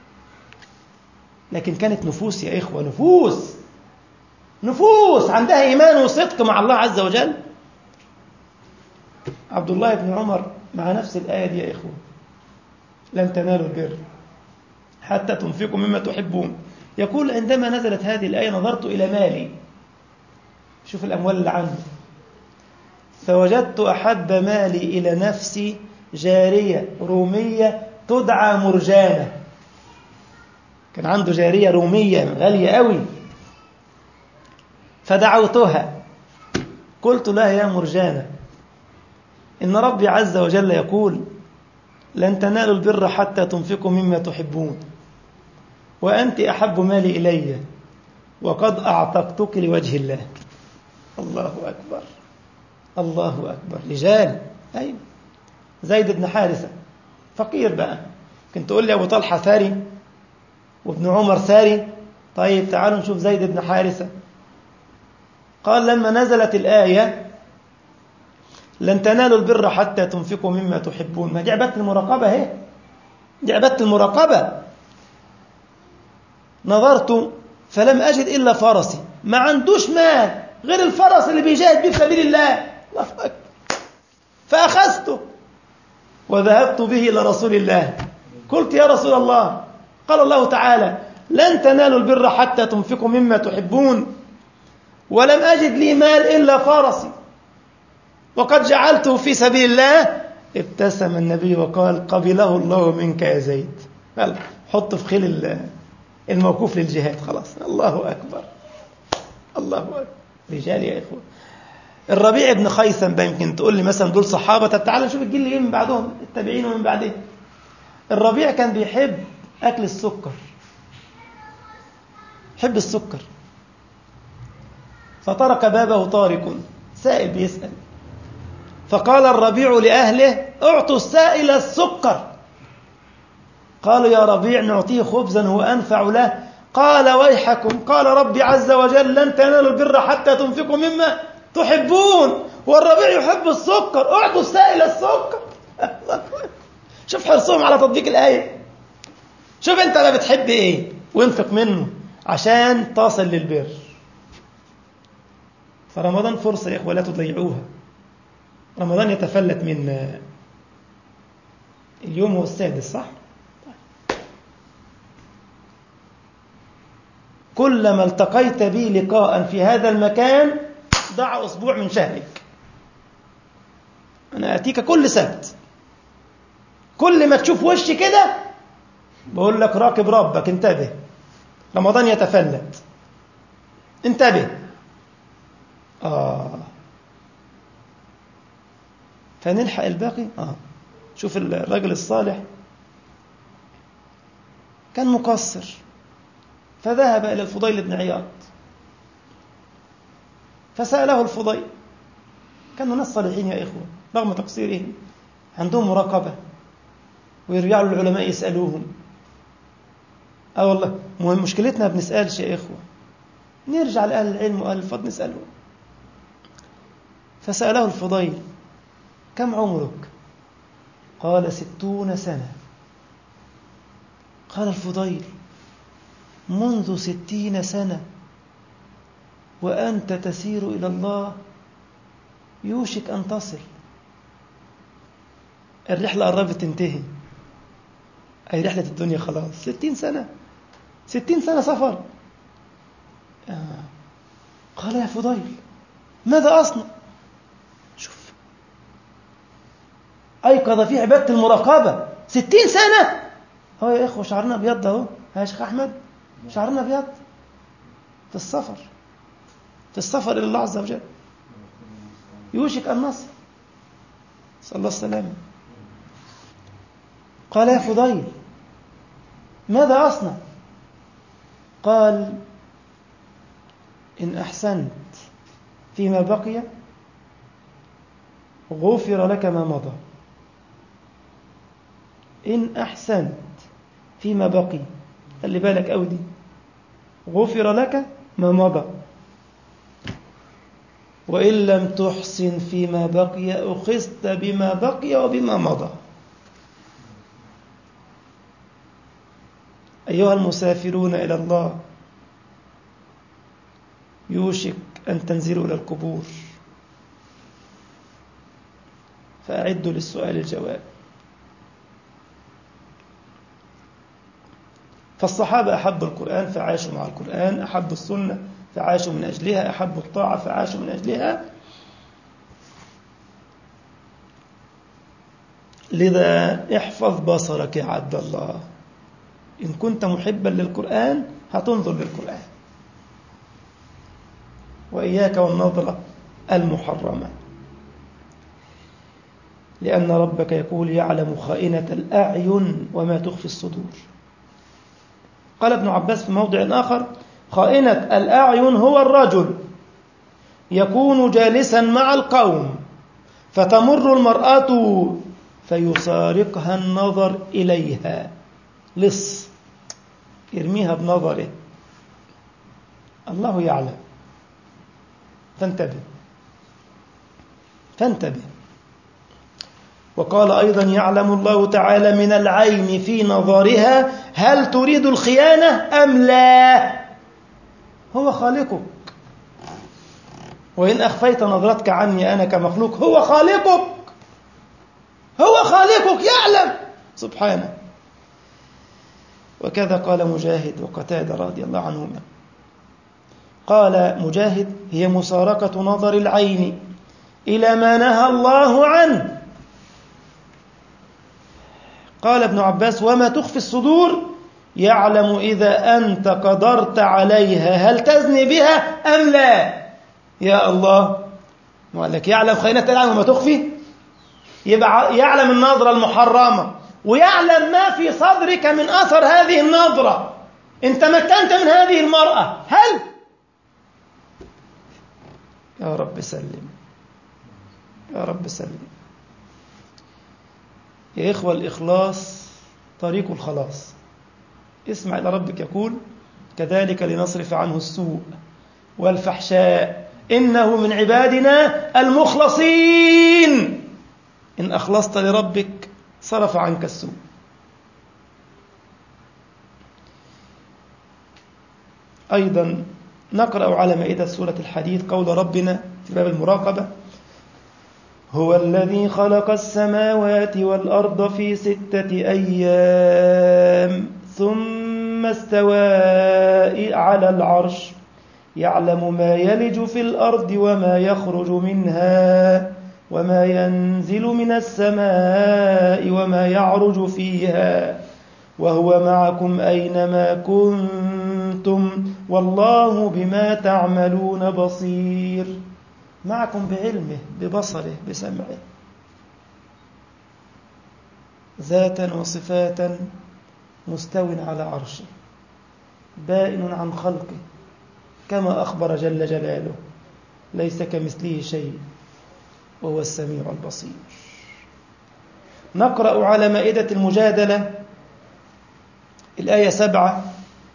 لكن كانت نفوس يا اخوه، نفوس نفوس عندها ايمان وصدق مع الله عز وجل. عبد الله بن عمر مع نفس الايه دي يا اخوه، لن تنالوا البر حتى تنفقوا مما تحبون. يقول عندما نزلت هذه الآية نظرت إلى مالي، شوف الأموال اللي عندي، فوجدت أحب مالي إلى نفسي جارية رومية تدعى مرجانة. كان عنده جارية رومية غالية قوي، فدعوتها قلت لها يا مرجانة، إن ربي عز وجل يقول لن تنالوا البر حتى تنفقوا مما تحبون، وأنت أحب مالي إلي، وقد أعتقتك لوجه الله. الله أكبر، الله أكبر. رجال. أيوة. زيد بن حارثة فقير بقى، كنت تقول لي أبو طلحة ثري وابن عمر ثري. طيب تعالوا نشوف زيد بن حارثة. قال لما نزلت الآية لن تنالوا البر حتى تنفقوا مما تحبون، ما دي عبادة المراقبة اهي، دي عبادة المراقبة. نظرت فلم أجد إلا فرسي، ما عندوش مال غير الفرس اللي بيجاهد به في سبيل الله. الله أكبر. فأخذته وذهبت به إلى رسول الله، قلت يا رسول الله، قال الله تعالى لن تنالوا البر حتى تنفقوا مما تحبون، ولم أجد لي مال إلا فرسي وقد جعلته في سبيل الله. ابتسم النبي وقال قبله الله منك يا زيد، قال حط في خيل الموقوف للجهاد خلاص. الله أكبر، الله أكبر. رجال يا إخوة. الربيع بن خيثم بقى، يمكن تقول لي مثلا دول صحابة، طب تعال نشوف الجيل اللي جاي من بعدهم، التابعين ومن بعدهم. الربيع كان بيحب أكل السكر، يحب السكر، فترك بابه طارق، سائل بيسأل، فقال الربيع لأهله اعطوا السائل السكر. قالوا يا ربيع نعطيه خبزا هو أنفع له. قال ويحكم، قال ربي عز وجل لن تنالوا البر حتى تنفقوا مما تحبون، والربيع يحب السكر، اعطوا السائل السكر. شوف حرصهم على تطبيق الآية. شوف انت ما بتحب ايه وانفق منه عشان تصل للبر. فرمضان فرصة يا إخوة لا تضيعوها. رمضان يتفلت من اليوم هو السادس صح؟ كلما التقيت بي لقاء في هذا المكان ضع أسبوع من شهرك. أنا أتيك كل سبت، كل ما تشوف وشي كده بقول لك راقب ربك، انتبه رمضان يتفلت، انتبه. آه فنلحق الباقي. آه شوف الرجل الصالح كان مقصر، فذهب إلى الفضيل بن عياض فسأله الفضيل. كانوا ناس صالحين يا إخوة رغم تقصيرهم، عندهم مراقبة ويرجعوا للعلماء يسألوهم. آه والله مهم، مشكلتنا بنسألش يا إخوة، نرجع لأهل العلم وأهل الفضل نسألهم. فسأله الفضيل: كم عمرك؟ قال: ستون سنة. قال الفضيل: منذ ستين سنة وأنت تسير إلى الله، يوشك أن تصل، الرحلة قربت تنتهي، أي رحلة الدنيا خلاص. ستين سنة، ستين سنة سفر. آه. قال: يا فضيل ماذا أصنع؟ شوف، أيقظ في عبادة المراقبة. ستين سنة. هو يا إخوة شعرنا بيض أهو، يا شيخ أحمد شعرنا بيض في السفر، في السفر إلى الله عز وجل، يوشك أن نصل، صلى الله السلامة. قال: يا فضيل ماذا أصنع؟ قال: إن أحسنت فيما بقي غفر لك ما مضى. إن أحسنت فيما بقي، خلي بالك أو دي، غفر لك ما مضى، وإن لم تحسن فيما بقي أخذت بما بقي وبما مضى. أيها المسافرون إلى الله، يوشك أن تنزلوا إلى القبور، فأعدوا للسؤال الجواب. فالصحابة أحبوا القرآن فعاشوا مع القرآن، أحبوا السنة فعاشوا من أجلها، أحبوا الطاعة فعاشوا من أجلها. لذا احفظ بصرك يا عبد الله، إن كنت محبا للقرآن هتنظر للقرآن، وإياك والنظرة المحرمة، لأن ربك يقول: يعلم خائنة الأعين وما تخفي الصدور. قال ابن عباس في موضع آخر: خائنة الأعين هو الرجل يكون جالسا مع القوم فتمر المرأة فيسارقها النظر إليها، لص يرميها بنظره، الله يعلم، فانتبه فانتبه. وقال أيضا: يعلم الله تعالى من العين في نظرها هل تريد الخيانة أم لا، هو خالقك، وإن أخفيت نظرتك عني أنا كمخلوق، هو خالقك، هو خالقك يعلم سبحانه. وكذا قال مجاهد وقتادة رضي الله عنهما. قال مجاهد: هي مسارقة نظر العين إلى ما نهى الله عنه. قال ابن عباس: وما تخفي الصدور يعلم إذا أنت قدرت عليها هل تزني بها أم لا. يا الله، وقال لك يعلم خائنة الأعين وما تخفي، يبقى يعلم النظرة المحرمة ويعلم ما في صدرك من أثر هذه النظرة. إن تمكنت من هذه المرأة هل، يا رب سلم، يا رب سلم. يا إخوة الإخلاص طريق الخلاص. اسمع إلى ربك يقول: كذلك لنصرف عنه السوء والفحشاء إنه من عبادنا المخلصين. إن أخلصت لربك صرف عنك السوء. أيضا نقرأ على مائدة سورة الحديد قول ربنا في باب المراقبة: هو الذي خلق السماوات والأرض في ستة أيام ثم استوى على العرش يعلم ما يلج في الأرض وما يخرج منها وما ينزل من السماء وما يعرج فيها وهو معكم أينما كنتم والله بما تعملون بصير. معكم بعلمه، ببصره، بسمعه، ذاتا وصفاتا مستو على عرشه بائن عن خلقه كما أخبر جل جلاله ليس كمثله شيء وهو السميع البصير. نقرأ على مائدة المجادلة الآية سبعة: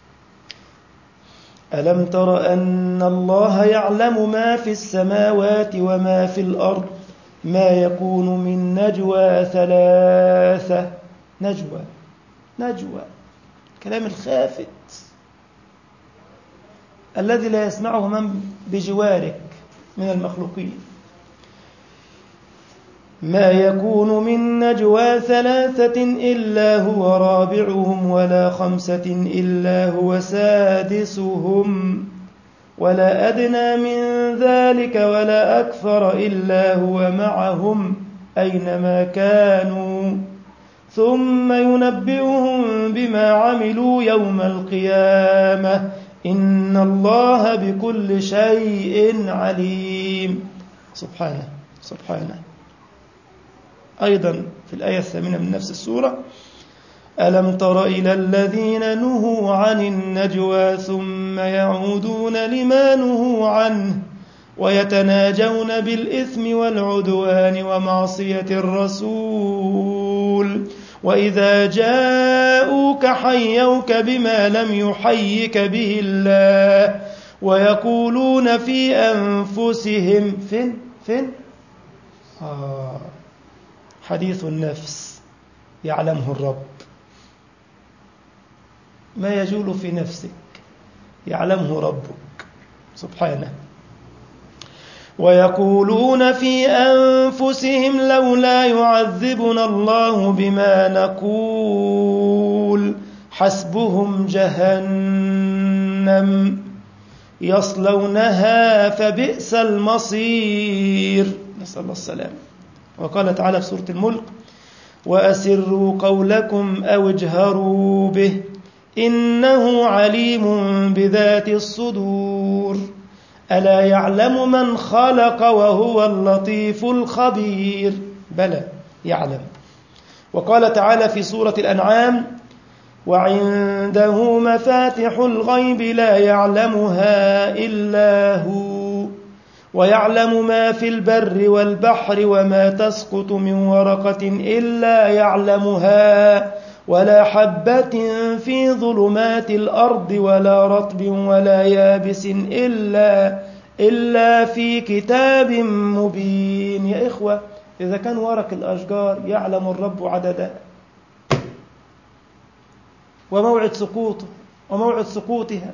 ألم تر أن الله يعلم ما في السماوات وما في الأرض ما يكون من نجوى ثلاثة. نجوى نجوى كلام الخافت الذي لا يسمعه من بجوارك من المخلوقين. ما يكون من نجوى ثلاثة إلا هو رابعهم ولا خمسة إلا هو سادسهم ولا أدنى من ذلك ولا أكثر إلا هو معهم أينما كانوا ثم ينبئهم بما عملوا يوم القيامة إن الله بكل شيء عليم. سبحانه سبحانه. أيضا في الآية الثامنة من نفس السورة: ألم تر إلى الذين نهوا عن النجوى ثم يعودون لما نهوا عنه ويتناجون بالإثم والعدوان ومعصية الرسول وإذا جاءوك حيوك بما لم يحيك به الله ويقولون في أنفسهم فين فين آه حديث النفس يعلمه الرب. ما يجول في نفسك يعلمه ربك سبحانه. ويقولون في أنفسهم لولا يعذبنا الله بما نقول حسبهم جهنم يصلونها فبئس المصير. نسأل الله السلام. وقال تعالى في سورة الملك: وأسروا قولكم أو اجهروا به إنه عليم بذات الصدور ألا يعلم من خلق وهو اللطيف الخبير. بلى يعلم. وقال تعالى في سورة الأنعام: وعنده مفاتح الغيب لا يعلمها إلا هو ويعلم ما في البر والبحر وما تسقط من ورقة إلا يعلمها ولا حبة في ظلمات الأرض ولا رطب ولا يابس إلا إلا في كتاب مبين. يا إخوة، إذا كان ورق الأشجار يعلم الرب عددها وموعد سقوطه وموعد سقوطها،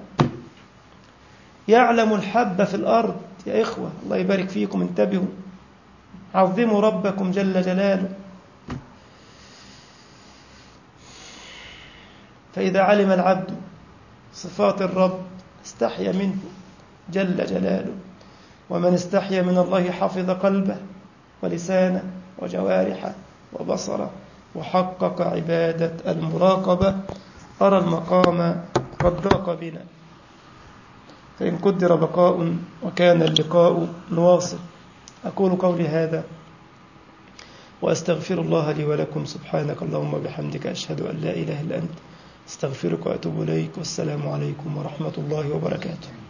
يعلم الحبة في الأرض. يا إخوة الله يبارك فيكم، انتبهوا، عظموا ربكم جل جلاله. فإذا علم العبد صفات الرب استحيا منه جل جلاله، ومن استحيا من الله حفظ قلبه ولسانه وجوارحه وبصره وحقق عبادة المراقبة. أرى المقام قد ضاق بنا، فإن قدر بقاء وكان اللقاء نواصل. أقول قولي هذا وأستغفر الله لي ولكم. سبحانك اللهم وبحمدك أشهد أن لا إله إلا أنت، استغفرك وأتوب إليك، والسلام عليكم ورحمة الله وبركاته.